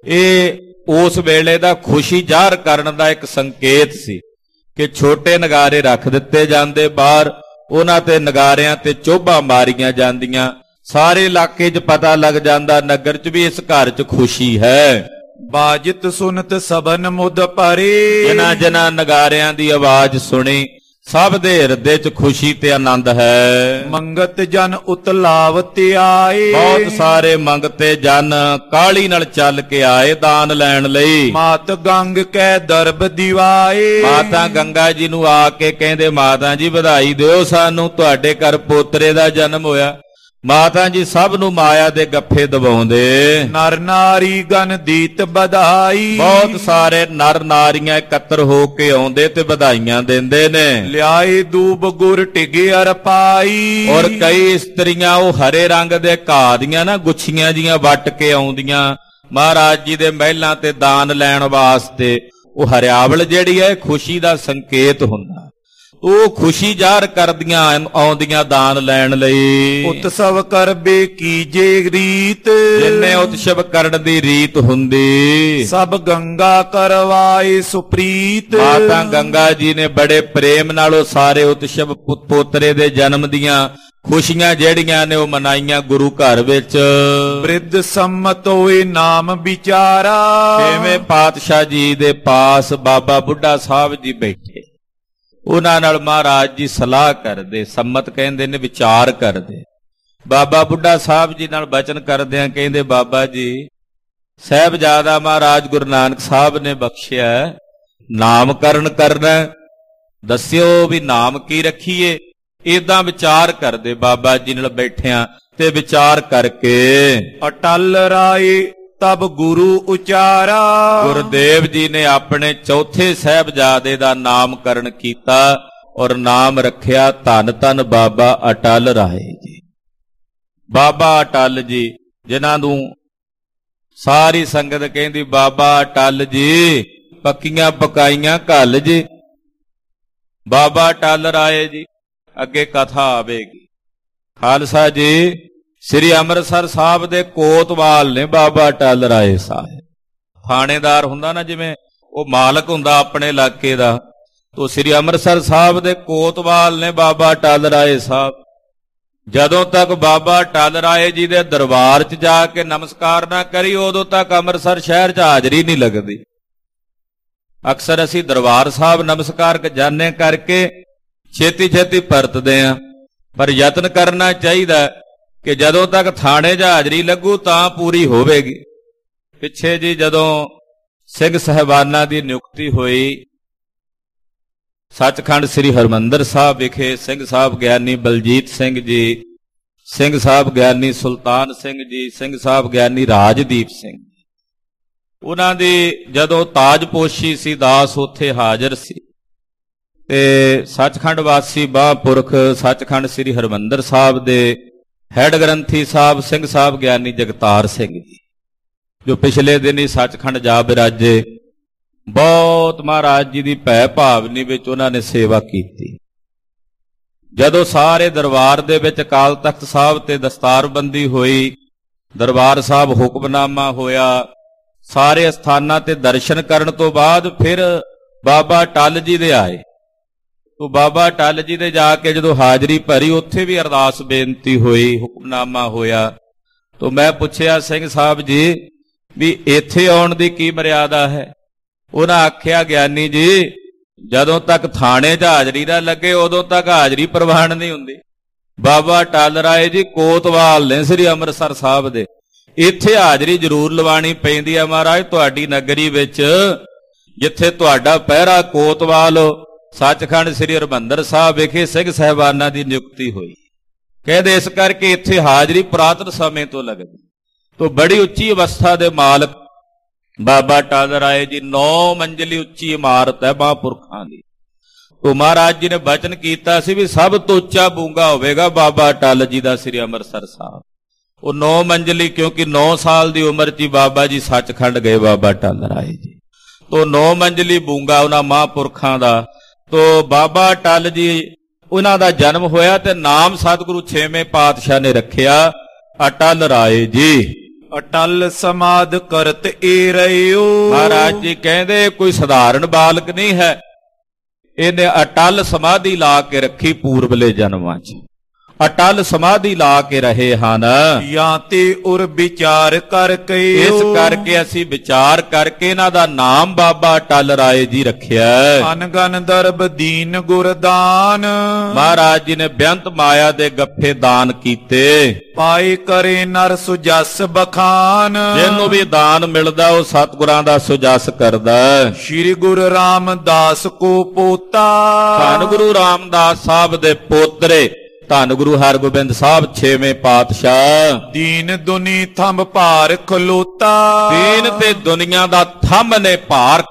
ਇਹ ਉਸ ਵੇਲੇ ਦਾ ਖੁਸ਼ੀ ਜ਼ਾਹਰ ਕਰਨ ਦਾ ਇੱਕ ਸੰਕੇਤ ਸੀ ਕਿ ਛੋਟੇ ਨਗਾਰੇ ਰੱਖ ਦਿੱਤੇ ਜਾਂਦੇ ਬਾਹਰ, ਉਹਨਾਂ ਤੇ ਨਗਾਰਿਆਂ ਤੇ ਚੋਭਾਂ ਮਾਰੀਆਂ ਜਾਂਦੀਆਂ। ਸਾਰੇ ਇਲਾਕੇ 'ਚ ਪਤਾ ਲੱਗ ਜਾਂਦਾ, ਨਗਰ 'ਚ ਵੀ ਇਸ ਘਰ 'ਚ ਖੁਸ਼ੀ ਹੈ। ਬਾਜਿਤ ਸੁਨਤ ਸਬਨ ਮੁਦ ਭਰੇ। ਜਿਨ੍ਹਾਂ ਜਿਨ੍ਹਾਂ ਨਗਾਰਿਆਂ ਦੀ ਆਵਾਜ਼ ਸੁਣੀ, ਸਭ ਦੇ ਹਿਰਦੇ 'ਚ ਖੁਸ਼ੀ ਤੇ ਆਨੰਦ ਹੈ। ਮੰਗਤ ਜਨ ਉਤਲਾਵਤ ਆਏ। ਬਹੁਤ ਸਾਰੇ ਮੰਗਤੇ ਜਨ ਕਾਹਲੀ ਨਾਲ ਚੱਲ ਕੇ ਆਏ ਦਾਨ ਲੈਣ ਲਈ। ਮਾਤ ਗੰਗ ਕੈ ਦਰਬ ਦਿਵਾਏ। ਮਾਤਾ ਗੰਗਾ ਜੀ ਨੂੰ ਆ ਕੇ ਕਹਿੰਦੇ, ਮਾਤਾ ਜੀ ਵਧਾਈ ਦਿਓ ਸਾਨੂੰ, ਤੁਹਾਡੇ ਘਰ ਪੋਤਰੇ ਦਾ ਜਨਮ ਹੋਇਆ। ਮਾਤਾ ਜੀ ਸਭ ਨੂੰ ਮਾਇਆ ਦੇ ਗੱਫੇ ਦਬਾਉਂਦੇ। ਨਰ ਨਾਰੀ ਗਨ ਦੀਤ ਵਧਾਈ। ਬਹੁਤ ਸਾਰੇ ਨਰ ਨਾਰੀਆਂ ਇਕੱਤਰ ਹੋ ਕੇ ਆਉਂਦੇ ਤੇ ਵਧਾਈਆਂ ਦਿੰਦੇ ਨੇ। ਲਿਆਏ ਦੂਬ ਗੁਰ ਟਿਗੇ ਅਰ ਪਾਈ। ਔਰ ਕਈ ਇਸਤਰੀਆਂ ਉਹ ਹਰੇ ਰੰਗ ਦੇ ਘਾਹ ਦੀਆਂ ਨਾ ਗੁੱਛੀਆਂ ਜੀਆਂ ਵੱਟ ਕੇ ਆਉਂਦੀਆਂ ਮਹਾਰਾਜ ਜੀ ਦੇ ਮਹਿਲਾਂ ਤੇ ਦਾਨ ਲੈਣ ਵਾਸਤੇ। ਉਹ ਹਰਿਆਵਲ ਜਿਹੜੀ ਹੈ ਖੁਸ਼ੀ ਦਾ ਸੰਕੇਤ ਹੁੰਦਾ। ਉਹ ਖੁਸ਼ੀ ਜ਼ਾਹਰ ਕਰਦੀਆਂ ਆਉਂਦੀਆਂ ਦਾਨ ਲੈਣ ਲਈ। ਉਤਸਵ ਕਰਬੇ ਕੀਜੇ ਰੀਤ। ਜਿੰਨੇ ਉਤਸਵ ਕਰਨ ਦੀ ਰੀਤ ਹੁੰਦੀ, ਸਭ ਗੰਗਾ ਕਰਵਾਏ ਸੁਪ੍ਰੀਤ। ਮਾਤਾ ਗੰਗਾ ਜੀ ਨੇ ਬੜੇ ਪ੍ਰੇਮ ਨਾਲ ਉਹ ਸਾਰੇ ਉਤਸਵ ਪੋਤਰੇ ਦੇ ਜਨਮ ਦੀਆਂ ਖੁਸ਼ੀਆਂ ਜਿਹੜੀਆਂ ਨੇ ਉਹ ਮਨਾਈਆਂ ਗੁਰੂ ਘਰ ਵਿੱਚ। ਬ੍ਰਿਧ ਸੰਮਤ ਹੋਏ ਨਾਮ ਵਿਚਾਰਾ। ਛੇਵੇਂ ਪਾਤਸ਼ਾਹ ਜੀ ਦੇ ਪਾਸ ਬਾਬਾ ਬੁੱਢਾ ਸਾਹਿਬ ਜੀ ਬੈਠੇ। ਉਹਨਾਂ ਨਾਲ ਮਹਾਰਾਜ ਜੀ ਸਲਾਹ ਕਰਦੇ, ਸੰਮਤ ਕਹਿੰਦੇ ਨੇ, ਵਿਚਾਰ ਕਰਦੇ। ਬਾਬਾ ਬੁੱਢਾ ਸਾਹਿਬ ਜੀ ਨਾਲ ਬਚਨ ਕਰਦਿਆਂ ਕਹਿੰਦੇ, ਬਾਬਾ ਜੀ ਸਾਹਿਬਜ਼ਾਦਾ ਮਹਾਰਾਜ ਗੁਰੂ ਨਾਨਕ ਸਾਹਿਬ ਨੇ ਬਖਸ਼ਿਆ, ਨਾਮਕਰਨ ਕਰਨਾ, ਦੱਸਿਓ ਵੀ ਨਾਮ ਕੀ ਰੱਖੀਏ। ਏਦਾਂ ਵਿਚਾਰ ਕਰਦੇ ਬਾਬਾ ਜੀ ਨਾਲ ਬੈਠਿਆਂ, ਤੇ ਵਿਚਾਰ ਕਰਕੇ ਅਟਲ ਰਾਏ ਤਬ ਗੁਰੂ ਉਚਾਰਾ। ਗੁਰਦੇਵ ਜੀ ਨੇ ਆਪਣੇ ਚੌਥੇ ਸਾਹਿਬਜ਼ਾਦੇ ਦਾ ਨਾਮਕਰਨ ਕੀਤਾ ਔਰ ਨਾਮ ਰੱਖਿਆ ਧੰਨ ਧੰਨ ਬਾਬਾ ਅਟਲ ਰਾਏ ਜੀ। ਬਾਬਾ ਅਟਲ ਜੀ, ਜਿਨ੍ਹਾਂ ਨੂੰ ਸਾਰੀ ਸੰਗਤ ਕਹਿੰਦੀ, ਬਾਬਾ ਅਟਲ ਜੀ ਪੱਕੀਆਂ ਪਕਾਈਆਂ ਘੱਲ ਜੀ। ਬਾਬਾ ਅਟਲ ਰਾਏ ਜੀ, ਅੱਗੇ ਕਥਾ ਆਵੇਗੀ। ਖਾਲਸਾ ਜੀ ਸ੍ਰੀ ਅੰਮ੍ਰਿਤਸਰ ਸਾਹਿਬ ਦੇ ਕੋਤਵਾਲ ਨੇ ਬਾਬਾ ਅਟਲ ਰਾਏ ਸਾਹਿਬ। ਥਾਣੇਦਾਰ ਹੁੰਦਾ ਨਾ, ਜਿਵੇਂ ਉਹ ਮਾਲਕ ਹੁੰਦਾ ਆਪਣੇ ਇਲਾਕੇ ਦਾ, ਤੋ ਸ੍ਰੀ ਅੰਮ੍ਰਿਤਸਰ ਸਾਹਿਬ ਦੇ ਕੋਤਵਾਲ ਨੇ ਬਾਬਾ ਅਟਲ ਰਾਏ ਸਾਹਿਬ। ਜਦੋਂ ਤੱਕ ਬਾਬਾ ਅਟਲ ਰਾਏ ਜੀ ਦੇ ਦਰਬਾਰ 'ਚ ਜਾ ਕੇ ਨਮਸਕਾਰ ਨਾ ਕਰੀ, ਉਦੋਂ ਤੱਕ ਅੰਮ੍ਰਿਤਸਰ ਸ਼ਹਿਰ 'ਚ ਹਾਜ਼ਰੀ ਨਹੀਂ ਲੱਗਦੀ। ਅਕਸਰ ਅਸੀਂ ਦਰਬਾਰ ਸਾਹਿਬ ਨਮਸਕਾਰ ਜਾਣੇ ਕਰਕੇ ਛੇਤੀ ਛੇਤੀ ਪਰਤਦੇ ਆਂ, ਪਰ ਯਤਨ ਕਰਨਾ ਚਾਹੀਦਾ ਕਿ ਜਦੋਂ ਤੱਕ ਥਾਣੇ 'ਚ ਹਾਜ਼ਰੀ ਲੱਗੂ ਤਾਂ ਪੂਰੀ ਹੋਵੇਗੀ। ਪਿੱਛੇ ਜੀ ਜਦੋਂ ਸਿੰਘ ਸਾਹਿਬਾਨਾਂ ਦੀ ਨਿਯੁਕਤੀ ਹੋਈ ਸੱਚਖੰਡ ਸ੍ਰੀ ਹਰਿਮੰਦਰ ਸਾਹਿਬ ਵਿਖੇ, ਸਿੰਘ ਸਾਹਿਬ ਗਿਆਨੀ ਬਲਜੀਤ ਸਿੰਘ ਜੀ, ਸਿੰਘ ਸਾਹਿਬ ਗਿਆਨੀ ਸੁਲਤਾਨ ਸਿੰਘ ਜੀ, ਸਿੰਘ ਸਾਹਿਬ ਗਿਆਨੀ ਰਾਜਦੀਪ ਸਿੰਘ, ਉਹਨਾਂ ਦੀ ਜਦੋਂ ਤਾਜਪੋਸ਼ੀ ਸੀ, ਦਾਸ ਉੱਥੇ ਹਾਜ਼ਰ ਸੀ। ਤੇ ਸੱਚਖੰਡ ਵਾਸੀ ਮਹਾਂਪੁਰਖ ਸੱਚਖੰਡ ਸ੍ਰੀ ਹਰਿਮੰਦਰ ਸਾਹਿਬ ਦੇ ਹੈਡ ਗ੍ਰੰਥੀ ਸਾਹਿਬ ਸਿੰਘ ਸਾਹਿਬ ਗਿਆਨੀ ਜਗਤਾਰ ਸਿੰਘ ਜੀ, ਜੋ ਪਿਛਲੇ ਦਿਨ ਹੀ ਸੱਚਖੰਡ ਜਾ ਬਿਰਾਜੇ, ਬਹੁਤ ਮਹਾਰਾਜ ਜੀ ਦੀ ਭੈ ਭਾਵਨੀ ਵਿੱਚ ਉਹਨਾਂ ਨੇ ਸੇਵਾ ਕੀਤੀ। ਜਦੋਂ ਸਾਰੇ ਦਰਬਾਰ ਦੇ ਵਿੱਚ ਅਕਾਲ ਤਖਤ ਸਾਹਿਬ ਤੇ ਦਸਤਾਰਬੰਦੀ ਹੋਈ, ਦਰਬਾਰ ਸਾਹਿਬ ਹੁਕਮਨਾਮਾ ਹੋਇਆ, ਸਾਰੇ ਅਸਥਾਨਾਂ ਤੇ ਦਰਸ਼ਨ ਕਰਨ ਤੋਂ ਬਾਅਦ ਫਿਰ ਬਾਬਾ ਅਟਲ ਜੀ ਦੇ ਆਏ। ਤੋ ਬਾਬਾ ਅਟਲ ਜੀ ਦੇ ਜਾ ਕੇ ਜਦੋਂ ਹਾਜ਼ਰੀ ਭਰੀ, ਉੱਥੇ ਵੀ ਅਰਦਾਸ ਬੇਨਤੀ ਹੋਈ, ਹੁਕਮਨਾਮਾ ਹੋਇਆ। ਤੋ ਮੈਂ ਪੁੱਛਿਆ, ਸਿੰਘ ਸਾਹਿਬ ਜੀ ਵੀ ਇੱਥੇ ਆਉਣ ਦੀ ਕੀ ਮਰਿਆਦਾ ਹੈ। ਉਹਨਾਂ ਆਖਿਆ, ਗਿਆਨੀ ਜੀ ਜਦੋਂ ਤੱਕ ਥਾਣੇ 'ਚ ਹਾਜ਼ਰੀ ਨਾ ਲੱਗੇ ਉਦੋਂ ਤੱਕ ਹਾਜ਼ਰੀ ਪ੍ਰਵਾਨ ਨਹੀਂ ਹੁੰਦੀ। ਬਾਬਾ ਅਟੱਲ ਰਾਏ ਜੀ ਕੋਤਵਾਲ ਨੇ ਸ੍ਰੀ ਅੰਮ੍ਰਿਤਸਰ ਸਾਹਿਬ ਦੇ, ਇੱਥੇ ਹਾਜ਼ਰੀ ਜ਼ਰੂਰ ਲਵਾਣੀ ਪੈਂਦੀ ਆ ਮਹਾਰਾਜ। ਤੁਹਾਡੀ ਨਗਰੀ ਵਿੱਚ ਜਿੱਥੇ ਤੁਹਾਡਾ ਪਹਿਰਾ ਕੋਤਵਾਲ ਸੱਚਖੰਡ ਸ੍ਰੀ ਹਰਿਮੰਦਰ ਸਾਹਿਬ ਵਿਖੇ ਸਿੰਘ ਸਾਹਿਬਾਨਾਂ ਦੀ ਨਿਯੁਕਤੀ ਹੋਈ, ਕਹਿੰਦੇ ਇਸ ਕਰਕੇ ਇੱਥੇ ਹਾਜ਼ਰੀ ਪੁਰਾਤਨ ਸਮੇਂ ਤੋਂ ਲੱਗਦੀ। ਤੋਂ ਬੜੀ ਉੱਚੀ ਅਵਸਥਾ ਦੇ ਮਾਲਕ ਬਾਬਾ ਅਟੱਲ ਰਾਏ ਜੀ, ਨੌ ਮੰਜ਼ਲੀ ਉੱਚੀ ਇਮਾਰਤ ਹੈ ਮਹਾਂਪੁਰਖਾਂ ਦੀ। ਤੋਂ ਮਹਾਰਾਜ ਜੀ ਨੇ ਬਚਨ ਕੀਤਾ ਸੀ ਵੀ ਸਭ ਤੋਂ ਉੱਚਾ ਬੂੰਗਾ ਹੋਵੇਗਾ ਬਾਬਾ ਅਟੱਲ ਜੀ ਦਾ ਸ੍ਰੀ ਅੰਮ੍ਰਿਤਸਰ ਸਾਹਿਬ। ਉਹ ਨੌ ਮੰਜ਼ਲੀ, ਕਿਉਂਕਿ ਨੌ ਸਾਲ ਦੀ ਉਮਰ 'ਚ ਹੀ ਬਾਬਾ ਜੀ ਸੱਚਖੰਡ ਗਏ ਬਾਬਾ ਅਟੱਲ ਰਾਏ ਜੀ। ਤੋਂ ਨੌ ਮੰਜ਼ਲੀ ਬੂੰਗਾ ਉਹਨਾਂ ਮਹਾਂਪੁਰਖਾਂ ਦਾ। ਤੋਂ ਬਾਬਾ ਅਟੱਲ ਜੀ ਉਹਨਾਂ ਦਾ ਜਨਮ ਹੋਇਆ ਤੇ ਨਾਮ ਸਤਿਗੁਰੂ ਛੇਵੇਂ ਪਾਤਸ਼ਾਹ ਨੇ ਰੱਖਿਆ ਅਟੱਲ ਰਾਏ ਜੀ। ਅਟਲ ਸਮਾਧ ਕਰਤ ਏ ਰਹਿਓ। ਮਹਾਰਾਜ ਜੀ ਕਹਿੰਦੇ ਕੋਈ ਸਧਾਰਨ ਬਾਲਕ ਨਹੀਂ ਹੈ, ਇਹਨੇ ਅਟਲ ਸਮਾਧੀ ਲਾ ਕੇ ਰੱਖੀ ਪੂਰਬਲੇ ਜਨਮਾਂ 'ਚ, ਅਟਲ ਸਮਾਧੀ ਲਾ ਕੇ ਰਹੇ ਹਨ। ਜਾਂ ਤੇ ਉਰ ਵਿਚਾਰ ਕਰਕੇ, ਇਸ ਕਰਕੇ ਅਸੀਂ ਵਿਚਾਰ ਕਰਕੇ ਇਹਨਾਂ ਦਾ ਨਾਮ ਬਾਬਾ ਅਟੱਲ ਰਾਏ ਜੀ ਰੱਖਿਆ। ਅਨਗਨ ਦਰਬ ਦੀਨ ਗੁਰਦਾਨ, ਮਹਾਰਾਜ ਜੀ ਨੇ ਬੇਅੰਤ ਮਾਇਆ ਦੇ ਗੱਫੇ ਦਾਨ ਕੀਤੇ। ਪਾਏ ਕਰੇ ਨਰ ਸੁਜਸ ਬਖਾਨ, ਜਿਹਨੂੰ ਵੀ ਦਾਨ ਮਿਲਦਾ ਉਹ ਸਤਿਗੁਰਾਂ ਦਾ ਸੁਜਸ ਕਰਦਾ। ਸ਼੍ਰੀ ਗੁਰੂ ਰਾਮਦਾਸ ਕੋ ਪੋਤਾ, ਧੰਨ ਗੁਰੂ ਰਾਮਦਾਸ ਸਾਹਿਬ ਦੇ ਪੋਤਰੇ ਧੰਨ ਗੁਰੂ ਹਰਗੋਬਿੰਦ ਸਾਹਿਬ ਛੇਵੇਂ ਪਾਤਸ਼ਾਹ। ਦੀਨ ਦੁਨੀ ਥੰਮ ਭਾਰ ਖਲੋਤਾ, ਦੀਨ ਤੇ ਦੁਨੀਆ ਦਾ ਥੰਮ ਨੇ ਭਾਰ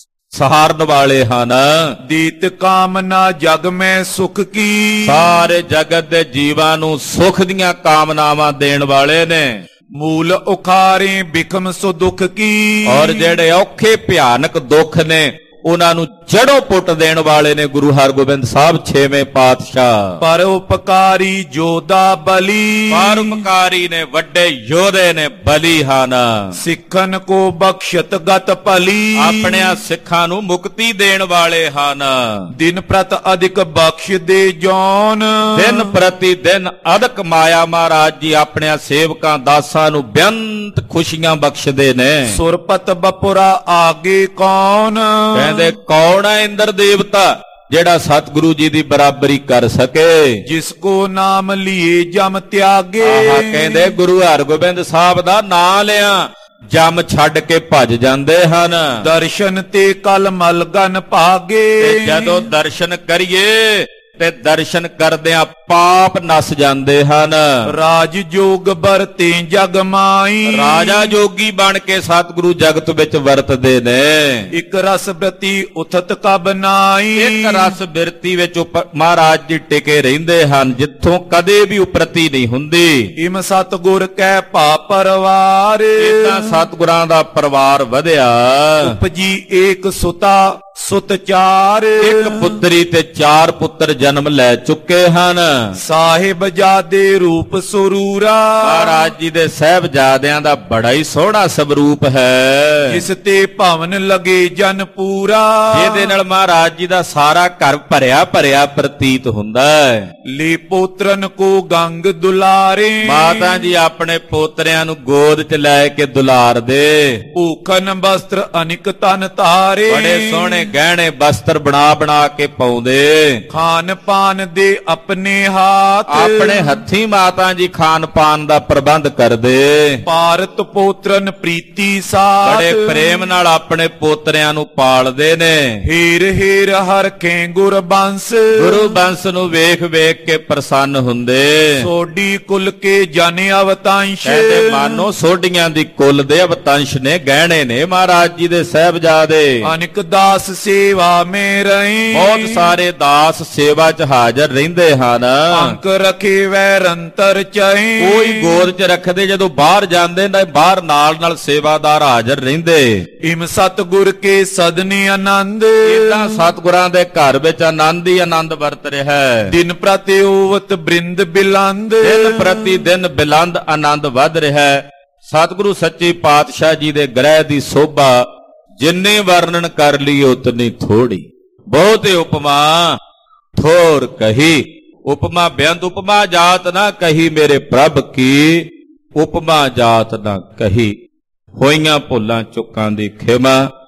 ਸਹਾਰਨ ਵਾਲੇ ਹਨ। ਦੀਤ ਕਾਮਨਾ ਜਗ ਮੈਂ ਸੁਖ ਕੀ, ਸਾਰੇ ਜਗਤ ਦੇ ਜੀਵਾਂ ਨੂੰ ਸੁਖ ਦੀਆਂ ਕਾਮਨਾਵਾਂ ਦੇਣ ਵਾਲੇ ਨੇ। ਮੂਲ ਉਖਾਰੇ ਬਿਖਮ ਸੋ ਦੁਖ ਕੀ, ਔਰ ਜਿਹੜੇ ਔਖੇ ਭਿਆਨਕ ਦੁੱਖ ਨੇ ਉਹਨਾਂ ਨੂੰ ਜੜੋਂ ਪੁੱਟ ਦੇਣ ਵਾਲੇ ਨੇ ਗੁਰੂ ਹਰਗੋਬਿੰਦ ਸਾਹਿਬ ਛੇਵੇਂ ਪਾਤਸ਼ਾਹ। ਪਰਉਪਕਾਰੀ ਜੋਧਾ ਬਲੀ, ਪਰਉਪਕਾਰੀ ਨੇ, ਵੱਡੇ ਯੋਧੇ ਨੇ, ਬਲੀ ਹਨ। ਸਿੱਖਨ ਕੋ ਬਖਸ਼ਤ ਗਤ ਭਲੀ, ਆਪਣਿਆਂ ਸਿੱਖਾਂ ਨੂੰ ਮੁਕਤੀ ਦੇਣ ਵਾਲੇ ਹਨ। ਦਿਨ ਪ੍ਰਤ ਅਧਿਕ ਬਖਸ਼ ਦੇ ਜੋਨ, ਦਿਨ ਪ੍ਰਤੀ ਦਿਨ ਅਧਿਕ ਮਾਇਆ ਮਹਾਰਾਜ ਜੀ ਆਪਣਿਆਂ ਸੇਵਕਾਂ ਦਾਸਾਂ ਨੂੰ ਬੇਅੰਤ ਖੁਸ਼ੀਆਂ ਬਖਸ਼ਦੇ ਨੇ। ਸੁਰਪਤ ਬਪੁਰਾ ਆਗੇ ਕੌਣ, ਕਹਿੰਦੇ ਕੌਣ ਹੈ ਇੰਦਰ ਦੇਵਤਾ ਜਿਹੜਾ ਸਤਿਗੁਰੂ ਜੀ ਦੀ ਬਰਾਬਰੀ ਕਰ ਸਕੇ। ਜਿਸ ਕੋ ਨਾਮ ਲਿਏ ਜਮ ਤਿਆਗੇ, ਆਹ ਕਹਿੰਦੇ ਗੁਰੂ ਹਰਗੋਬਿੰਦ ਸਾਹਿਬ ਦਾ ਨਾਮ ਲਿਆ ਜਮ ਛੱਡ ਕੇ ਭੱਜ ਜਾਂਦੇ ਹਨ। ਦਰਸ਼ਨ ਤੇ ਕਲ ਮਲਗਨ ਭਾਗੇ, ਤੇ ਜਦੋਂ ਦਰਸ਼ਨ ਕਰੀਏ ਤੇ ਦਰਸ਼ਨ ਕਰਦਿਆਂ ਪਾਪ ਨਸ ਜਾਂਦੇ ਹਨ। ਰਾਜ ਜੋਗ ਵਰਤੇ ਜਗ ਮਾਈ, ਰਾਜਾ ਜੋਗੀ ਬਣ ਕੇ ਸਤਿਗੁਰੂ ਜਗਤ ਵਿੱਚ ਵਰਤਦੇ ਨੇ। ਇੱਕ ਰਸ ਬਿਰਤੀ ਉਥਤ ਕਬ ਨਾਈ, ਇੱਕ ਰਸ ਬਿਰਤੀ ਵਿੱਚ ਮਹਾਰਾਜ ਜੀ ਟਿਕੇ ਰਹਿੰਦੇ ਹਨ ਜਿੱਥੋਂ ਕਦੇ ਵੀ ਉਪਰਤੀ ਨਹੀਂ ਹੁੰਦੀ। ਇਮ ਸਤਿਗੁਰ ਕੈ ਭਾ ਪਰਵਾਰ, ਇਦਾਂ ਸਤਿਗੁਰਾਂ ਦਾ ਪਰਿਵਾਰ ਵਧਿਆ। ਉਪਜੀ ਏਕ ਸੁਤਾ ਸੁਤ ਚਾਰ, ਇੱਕ ਪੁੱਤਰੀ ਤੇ ਚਾਰ ਪੁੱਤਰ ਜਨਮ ਲੈ ਚੁੱਕੇ ਹਨ। ਸਾਹਿਬ ਜਾਦੇ ਰੂਪ ਸਰੂਰਾ, ਮਹਾਰਾਜ ਜੀ ਦੇ ਸਾਹਿਬਜ਼ਾਦਿਆਂ ਦਾ ਬੜਾ ਹੀ ਸੋਹਣਾ ਸਵਰੂਪ ਹੈ। ਜਿਸ ਤੇ ਭਵਨ ਲਗੇ ਜਨ ਪੂਰਾ, ਜਿਹਦੇ ਨਾਲ ਮਹਾਰਾਜ ਜੀ ਦਾ ਸਾਰਾ ਘਰ ਭਰਿਆ ਭਰਿਆ ਪ੍ਰਤੀਤ ਹੁੰਦਾ ਹੈ। ਲੇ ਪੋਤਰਨ ਕੋ ਗੰਗ ਦੁਲਾਰੇ, ਮਾਤਾ ਜੀ ਆਪਣੇ ਪੋਤਰਿਆਂ ਨੂੰ ਗੋਦ 'ਚ ਲੈ ਕੇ ਦੁਲਾਰਦੇ। ਭੂਖਨ ਬਸਤਰ ਅਨਿਕ ਤਨ ਧਾਰੇ, ਬੜੇ ਸੋਹਣੇ ਗਹਿਣੇ ਬਸਤਰ ਬਣਾ ਬਣਾ ਕੇ ਪਾਉਂਦੇ। ਖਾਨ ਪਾਨ ਦੇ ਆਪਣੇ ਹਾਥ, ਆਪਣੇ ਹੱਥੀਂ ਮਾਤਾ ਜੀ ਖਾਨ ਪਾਨ ਦਾ ਪ੍ਰਬੰਧ ਕਰਦੇ। ਭਾਰਤ ਪੋਤਰਨ ਪ੍ਰੀਤੀ ਸਾਥ, ਬੜੇ ਪ੍ਰੇਮ ਨਾਲ ਆਪਣੇ ਪੋਤਰਿਆਂ ਨੂੰ ਪਾਲਦੇ ਨੇ। ਹੀਰ ਹੀਰ ਹਰਖੇ ਗੁਰਬੰਸ, ਗੁਰੂ ਬੰਸ ਨੂੰ ਵੇਖ ਵੇਖ ਕੇ ਪ੍ਰਸੰਨ ਹੁੰਦੇ। ਸੋਢੀ ਕੁਲ ਕੇ ਜਨ ਅਵਤੰਸ਼, ਕਹਿੰਦੇ ਮਾਨੋ ਸੋਢੀਆਂ ਦੀ ਕੁਲ ਦੇ ਅਵਤੰਸ਼ ਨੇ, ਗਹਿਣੇ ਨੇ ਮਹਾਰਾਜ ਜੀ ਦੇ ਸਾਹਿਬਜ਼ਾਦੇ। ਅਨਿਕ ਦਾਸ ਸੇਵਾ ਮੇ ਰਹੀ, ਬਹੁਤ ਸਾਰੇ ਦਾਸ ਸੇਵਾ 'ਚ ਹਾਜ਼ਰ ਰਹਿੰਦੇ ਹਨ। ਅੰਕ ਰਖੇ ਵੈ ਰੰਤਰ ਚਾਹੀ, ਕੋਈ ਗੋਦ 'ਚ ਰੱਖਦੇ, ਜਦੋਂ ਬਾਹਰ ਜਾਂਦੇ ਨੇ ਬਾਹਰ ਨਾਲ ਨਾਲ ਸੇਵਾਦਾਰ ਹਾਜ਼ਰ ਰਹਿੰਦੇ। ਇਮ ਸਤਿਗੁਰ ਕੇ ਸਦਨੀ ਆਨੰਦ, ਇਦਾਂ ਸਤਿਗੁਰਾਂ ਦੇ ਘਰ ਵਿੱਚ ਆਨੰਦ ਹੀ ਆਨੰਦ ਵਰਤ ਰਿਹਾ ਹੈ। ਦਿਨ ਪ੍ਰਤੀ ਓਵਤ ਬ੍ਰਿੰਦ ਬਿਲੰਦ, ਦਿਨ ਪ੍ਰਤੀ ਦਿਨ ਬਿਲੰਦ ਆਨੰਦ ਵੱਧ ਰਿਹਾ ਹੈ। ਸਤਿਗੁਰੂ ਸੱਚੇ ਪਾਤਸ਼ਾਹ ਜੀ ਦੇ ਗ੍ਰਹਿ ਦੀ ਸੋਭਾ ਜਿੰਨੇ ਵਰਣਨ ਕਰ ਲਈ ਉਤਨੀ ਥੋੜੀ। ਬਹੁਤੇ ਉਪਮਾ ਥੋਰ ਕਹੀ, ਉਪਮਾ ਬੇਅੰਤ ਉਪਮਾ ਜਾਤ ਨਾ ਕਹੀ ਮੇਰੇ ਪ੍ਰਭ ਕੀ, ਉਪਮਾ ਜਾਤ ਨਾ ਕਹੀ। ਹੋਈਆਂ ਭੁੱਲਾਂ ਚੁੱਕਾਂ ਦੀ ਖਿਮਾ,